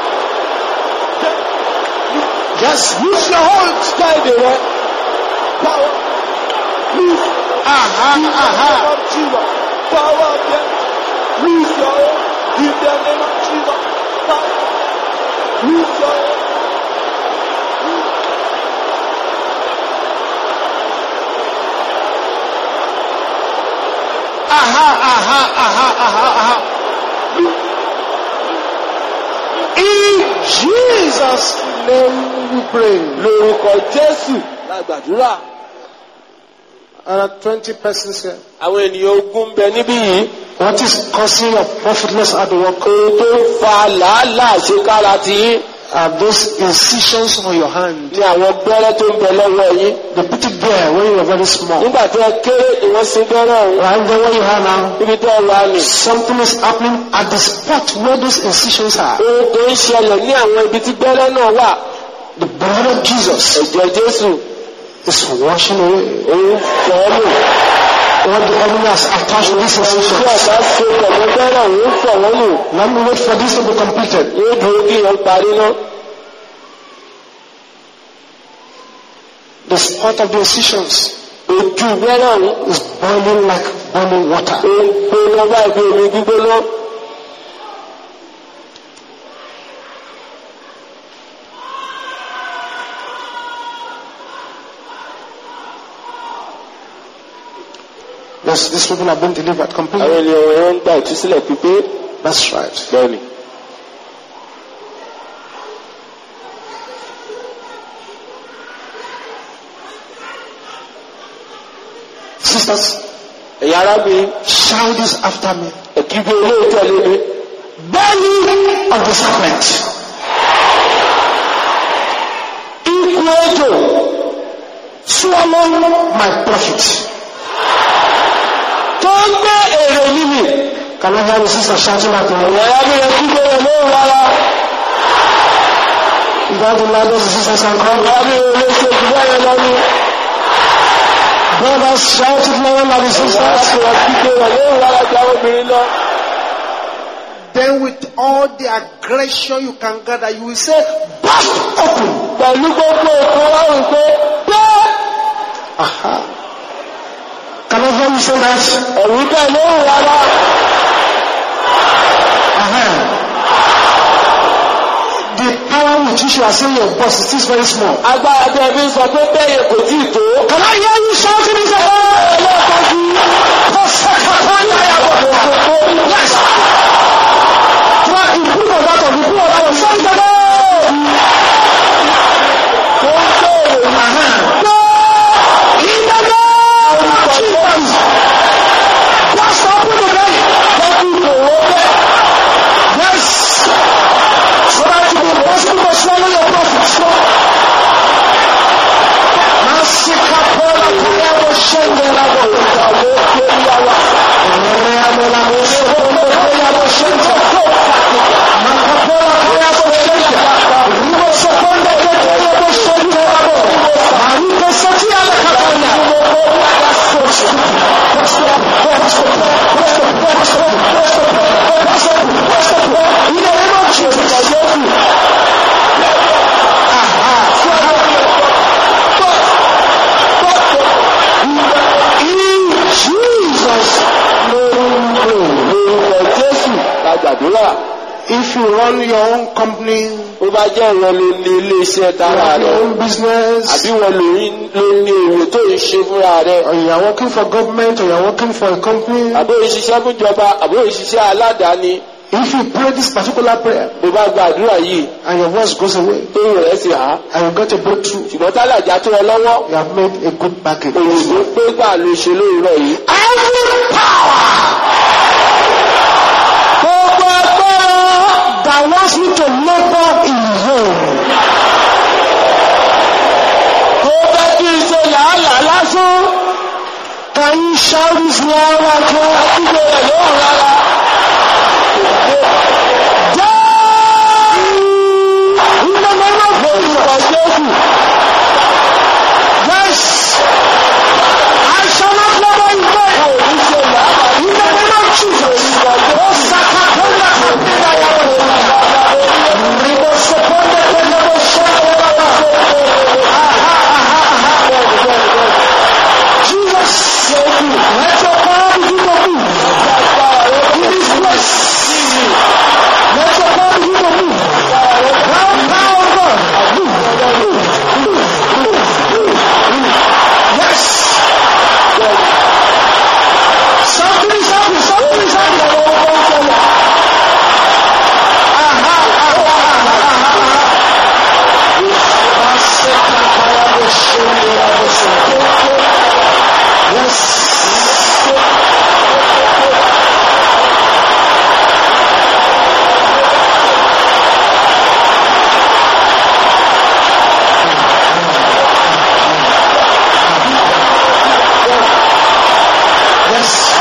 Yes, use your hold. Jáde rẹ̀. Power. Please. Aha, aha. Of Jesus. Power of them. Please, Lord. In the name of Jesus. Power. Please, Lord. Aha, aha, aha, aha, aha. In Jesus' name we pray. Lórúkọ Jésù la gbàdúrà. There are twenty persons here. Àwọn ènìyàn ogun ń bẹ níbí yìí. What is causing your profitless hard work? Ohun tó ń fa làálàá àṣekára ti yín Are those incisions on your hand? ni àwọn gbẹ́rẹ́ tó ń bẹ lọ́wọ́ yín. They put it there when you were very small. Nígbà tí ẹ kéré ni wọ́n sin gbẹ́rẹ́ ọ̀hún. Right there where you are now. Níbi tí ẹ wà ní. Something is happening at the spot where those incisions are. Ohun tó ń ṣẹlẹ̀ ní àwọn ibi tí gbẹ́rẹ́ náà wà. The blood of Jesus Ẹ̀jẹ̀ Jésù is washing away òun fọ́ lò. what the enemy has attached to these Tí incisions. ọ̀tá ṣe pẹ̀lú gbẹ́rẹ́ òun fọ̀ wọ́n lò. Let me wait for this to be completed. Yóò dúró kí wọ́n parí náà. The spot of the incisions Ojú gbẹ́rẹ́ ọ̀hún is boiling like boiling water. ó ń gbóná báyìí bí omi gbígbóná. Yes, these people have been delivered Àwọn completely. ènìyàn wọ̀nyẹn ń gba ìtúsílẹ̀ pípé. That's right. Bẹ́ẹ̀ni. Sisters, Ẹ̀yin arábìnrin, shout this after me. ẹ̀kígbé ilé ìtẹ̀lé mi. Belly of the serpent. Ikú ejò Swallow my profit. tó ń gbé èrè mímì. Can I hear the sister shouting at me? Ẹ̀yin arábìnrin ẹ̀kígbé rẹ̀ lóhùn rárá. Is that the loudest the sisters can Ẹ̀yin call? arábìnrin olè ṣe jù bẹ́ẹ̀ lọ ní. Brothers, shout it louder than the Ẹ̀yin sisters. arábìnrin ẹ̀kígbé rẹ̀ lóhùn rárá ju àwọn obìnrin lọ. Then with all the aggression you can gather, you will say, burst open. Pẹ̀lú gbogbo ètò ọlọ́run pé bẹ́ẹ̀. Aha. Can I hear you say that? Ẹ̀rù bẹ́ẹ̀ lóhùn rárá. Aha. The power with which you are saying your boss is still very small. Agbára tẹ́ fi ń sọ pé bẹ́ẹ̀ kò tí ì tó. Can I hear you shouting it again? Yes. if you run your own company, Ó bá jẹ́ ìwọ ló ní ilé iṣẹ́ you tara have your rẹ̀. own business, Àbí wọ́n ló ní ló ní èrò tó ń ṣe fúnra rẹ̀. or you are working for government, or you are working for a company, Àbó ìṣiṣẹ́ fúnjọba, àbó ìṣiṣẹ́ aládàáni. if you pray this particular prayer Bó bá gba àdúrà yìí, and your voice goes away tó rẹ̀ sì há. and you get a breakthrough, Ṣùgbọ́n tálàjà tó ọ lọ́wọ́, you have made a good bargain. òyìnbó pé gbà ló ṣe lóòrọ̀ yìí. Every power Gbogbo agbára that wants me to labor in home, tó fẹ́ kí n ṣe làálàá lásán, can you shout this loud and clear? àtúgbò rẹ̀ lóhùn rárá. In the name of Lórúkọ Jésù, yes, I shall not labor in vain. kò ní ṣe làálàá In the name of Jesus, oh Sakatonda Kapila Yabosa, Ribo Soponde Kelebo Shakababa. Jesus, let your power begin to move in this place. Let your power begin to move. Now, power of God, move, move, move, move, move, move. Yes. Something is happening, something is happening. Aha, aha, aha, aha. Yes. Yes.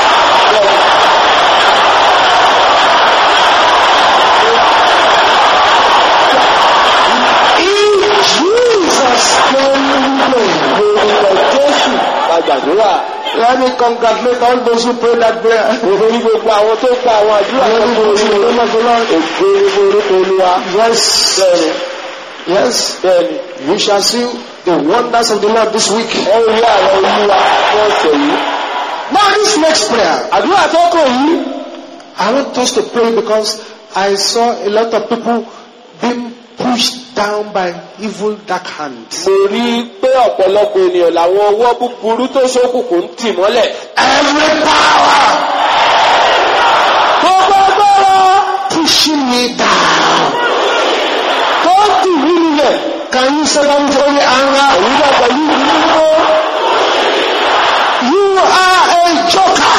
In Jesus' name we pray. lórúkọ Jésù la gbàdúrà. Let me congratulate all those who prayed that prayer. Nítorí gbogbo àwọn tó gba àwọn àdúrà Glory kan to tó the name of the Lord. ògo ní orúkọ Olúwa. Yes. Bẹ́ẹ̀ni, Yes. bẹ́ẹ̀ni, You shall see the wonders of the Lord this week. ẹ ò rí àwọn Olúwa fún ọ̀sẹ̀ yìí. Now this next prayer, Àdúrà tó kàn yìí, I want us to pray because I saw a lot of people being pushed down by evil dark hands. mo rí i pé ọ̀pọ̀lọpọ̀ ènìyàn làwọn ọwọ́ búburú tó ṣókùnkùn ń tì mọ́lẹ̀. Every power Gbogbo agbára pushing me down. tó ń tì mí nílẹ̀. Can you say that with any anger? Òwúrọ̀ pẹ̀lú ìdílé. You are a joker.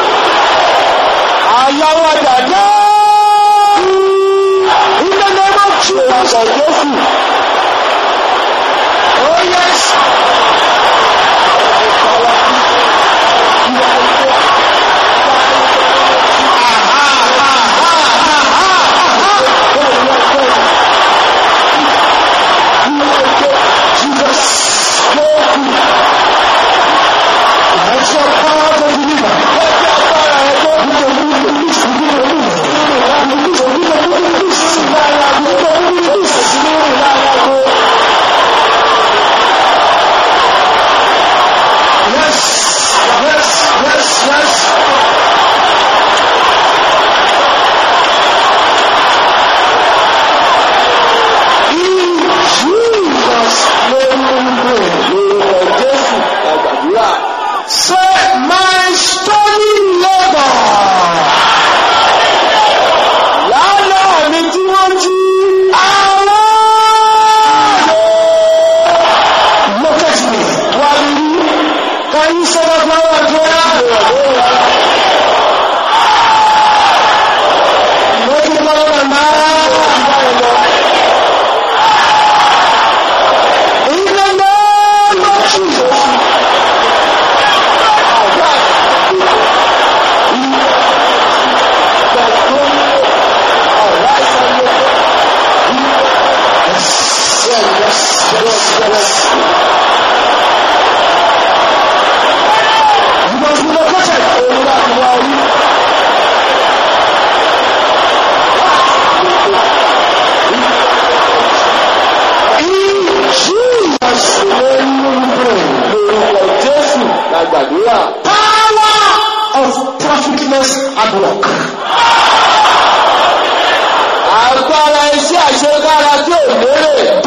Àyàwó àjàdá. In the name of Jesus. Orúkọ Jésù. Oh yes. Let your power to deliver. Yes, yes, yes, yes. In Jesus' name we pray. Lórúkọ Jésù la gbàdúrà. Say, my stolen labor. Lálẹ́ mi tí wọ́n jí. Look at me. Can you say that loud and clear? Make it loud and loud. In the name of Jesus. Yes, yes, yes, yes. You must be located. In Jesus' name we pray. Lórúkọ Jésù la gbàdúrà. Power of profitless hard work. lérè.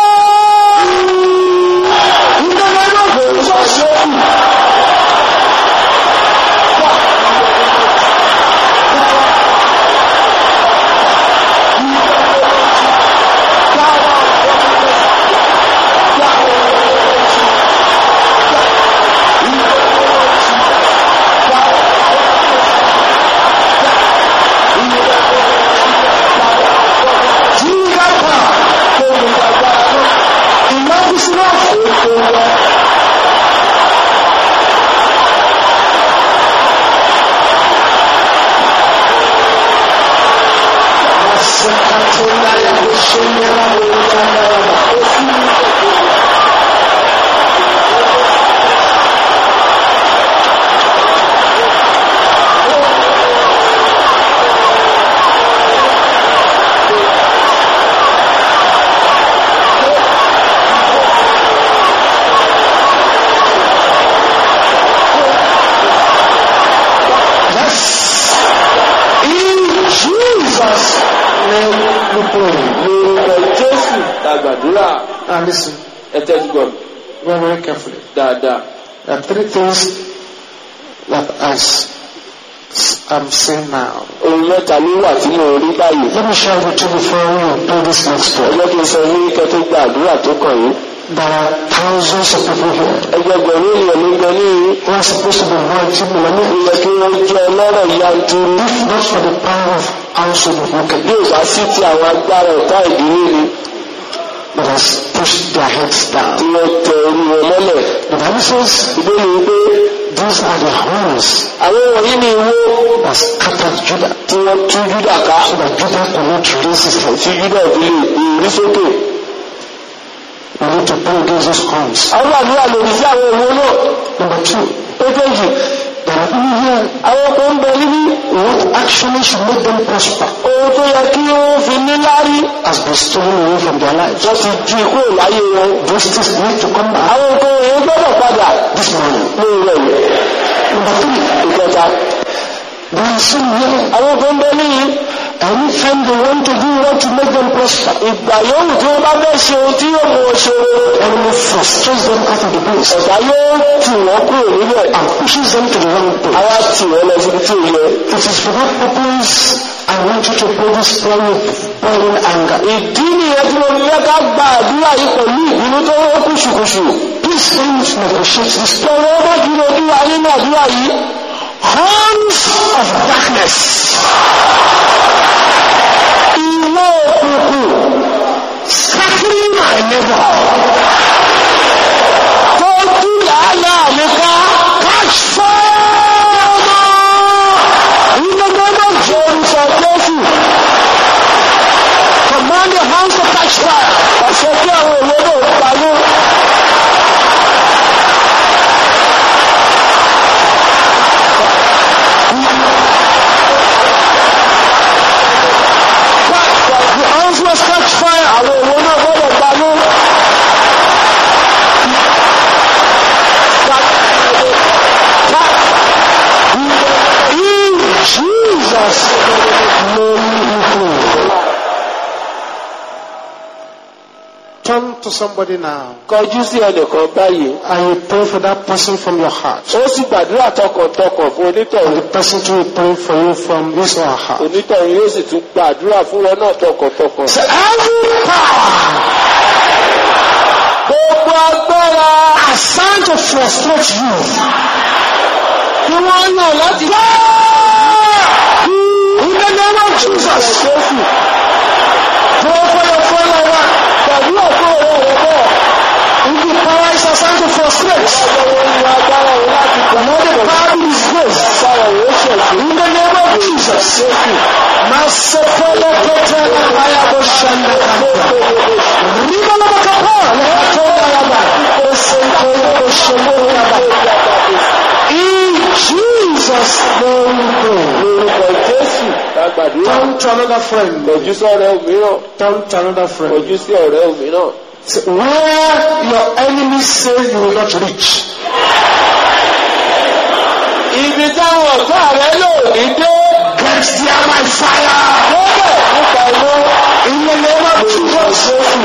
Now listen. Ẹ tẹ́tí gbọ́. Very, very carefully. Dáadáa. There are three things that I s- s- I'm saying now. Ohun mẹ́ta ló wà tí mo rí báyìí. Let me share with you before we do this next one. Ẹjọ́ kí n sọ ní kẹ́ tó gba àdúrà tó kàn yín. There are thousands of people here Ẹgbẹgbẹ̀rún ènìyàn ló ń bẹ ní who are supposed to be multi-millionaires. ìyẹ kí wọ́n jẹ́ ọlọ́rọ̀ yanturu. If not for the power of household of Bí wickedness ò bá sí ti àwọn agbára ọ̀tá ìdílé ni that has pushed their heads tí down. wọ́n tẹ orí wọn mọ́lẹ̀. The Bible says Ìbéèrè wípé these are the horns àwọn wọ̀nyí ni ìwó that scattered Judah, tí wọ́n tú Júdà ká so that Judah could not raise his head. tí Júdà ò fi lè gbé orí sókè. We need to pray against those horns. Àwọn àdúrà lòdì sí àwọn ìwó náà. Number two, Pékèjì, there are people here àwọn kan ń bẹ níbí. what actually should make them prosper Ohun tó yẹ kí wọ́n fi ní lárí has been stolen away from their lives. wọ́n ti jí kúrò láyé wọn. Those things need to come back Àwọn nǹkan èèyàn gbọ́dọ̀ padà this morning. ní ìrẹ̀ yìí. Number three, Ìkẹta, there are some here. àwọn kan ń bẹ níyì. Anytime they want to do what to make them prosper, Ìgbà yòówù tí wọ́n bá fẹ́ ṣe ohun tí yóò mú wọn ṣe rere. enemy frustrates them out of the place Ọ̀tá yóò tì wọ́n kúrò níbẹ̀. and pushes them to the wrong place. Àwa tì wọ́n lọ síbi tí ò yẹ. It is for that purpose I want you to pray this prayer with boiling anger. Ìdí nìyẹn tí mo fẹ́ ká gba àdúrà yìí pẹ̀lú ìbínú tó wọ́n kùṣùkùṣù. Please don't negotiate this prayer. Tọ̀rọ̀ ọmọ jùlọ bí wa nínú àdúrà yìí. Horns of darkness, Ìwọ òkùnkùn scattering my neighbor, tó tú làálàá mi ká. catch fire! Ìgbẹ́gbẹ́gbẹ́ jẹ́ orúkọ Jésù. Command the horns to catch fire. Ọ̀sẹ̀ tí àwọn èwe náà parí. The horns must catch fire. Àwọn èwe náà gbọ́dọ̀ parí. In Jesus' name we pray. Turn to somebody now Kọjú sí ẹnìkan báyìí. and you pray for that person from your heart. Ó sì gbàdúrà tọkàntọkàn fún And onítọ̀hún. the person too will pray for you from his or her heart. Onítọ̀hún yóò sì tún gbàdúrà fún wọn náà tọkàntọkàn. Say, every power Gbogbo agbára assigned to frustrate you, tí wọ́n yàn láti in the name of Jesus, Jésù. pray for your fellow one. Gbàdúrà fún ọ̀rẹ́ rẹ̀ bẹ́ẹ̀. If the power is assigned to frustrate, Ọjọ́ wọn ní agbára yìí láti let the power be disgraced. agbára yìí ṣẹ̀ṣẹ̀. In the name of Jesus, Masepele Petele Ayabo Shanda Kanta. Ribala Bakapa, Lekatola Yaba, Esente Yabo Shanda Yaba. In Jesus' name we pray. Lórúkọ Jésù lágbàdúrà. Turn to another friend. Ojú sí ọ̀rẹ́ òmíràn. Turn to another friend. Ojú sí ọ̀rẹ́ òmíràn. Say, where your enemies say you will not reach, Ibi táwọn ọ̀tá rẹ̀ lò ní dé. Get there by fire. lọ́bẹ̀ nípa iná. In the name of Jesus.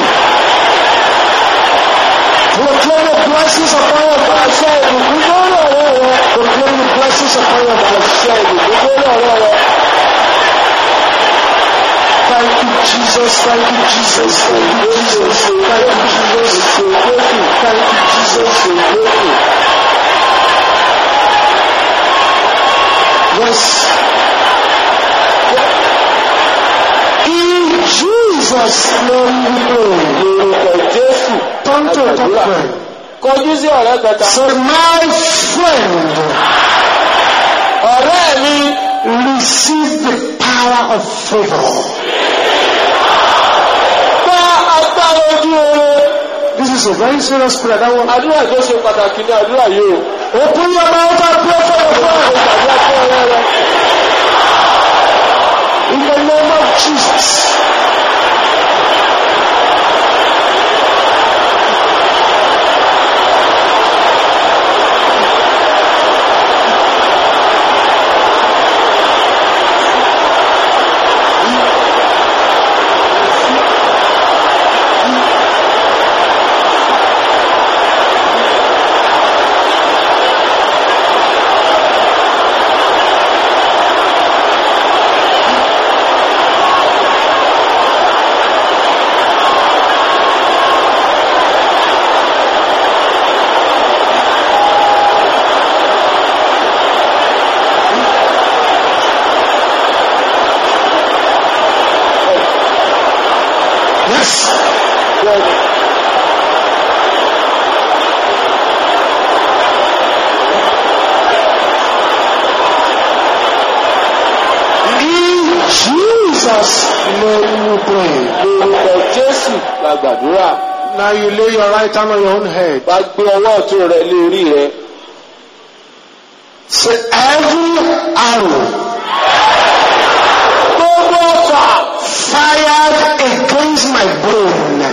Proclaim the blessings upon your life. Àṣẹ ìbùkún lórí ọ̀rọ̀ rẹ. Proclaim the blessings upon your life. Àṣẹ ìbùkún lórí ọ̀rọ̀ rẹ. Thank you, Jesus. Thank you, Jesus. Thank you, Jesus. Thank you, Jesus. Thank you, Jesus. Yes. In Jesus' name we pray. Lórúkọ Jésù. Turn to a top friend. Kọjú sí ọ̀rẹ́ kẹta. Say, my friend, Ọ̀rẹ́ mi, receive the power of favor. gba agbára ojú rere. This is a very serious prayer. That one. Àdúrà tó ṣe pàtàkì ní àdúrà yìí o. Open your mouth and pray for your friend. Ìgbàgbọ́ fún ọ̀rẹ́ rẹ. In the name of Jesus. Now you lay your right hand on your own head. Wá gbé ọwọ́ ọ̀tún rẹ lé orí rẹ. Say every arrow Gbogbo ọ̀fà fired against my brain.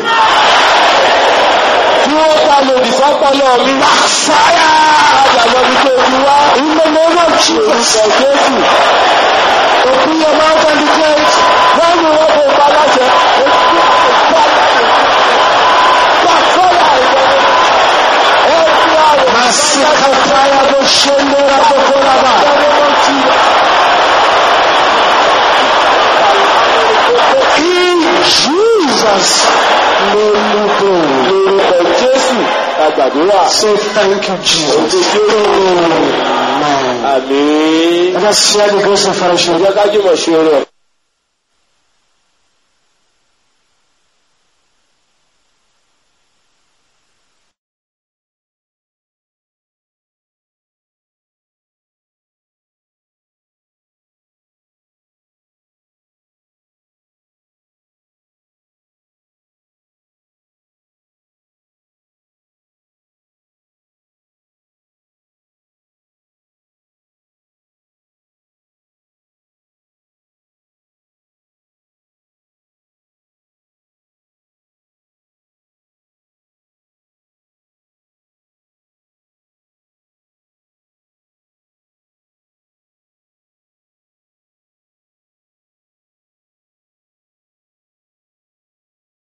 tí wọ́n ta lòdì sọ́pọ̀lọ́ mi. Backfire. Àjàgbọ́n mi tó ti wá. In the name of Jesus. Orúkọ Jésù. Open your mouth and declare it. Wọ́n mú wọn kó pa láṣẹ. Masikataya boshendera bokoraba. In Jesus' name we pray. Orúkọ Jésù àgbàdúrà. Say thank you, Jesus. Amen. Àmín. Let us share the grace of fellowship. Ẹ jẹ́ ká jùmọ̀ ṣe rẹ̀.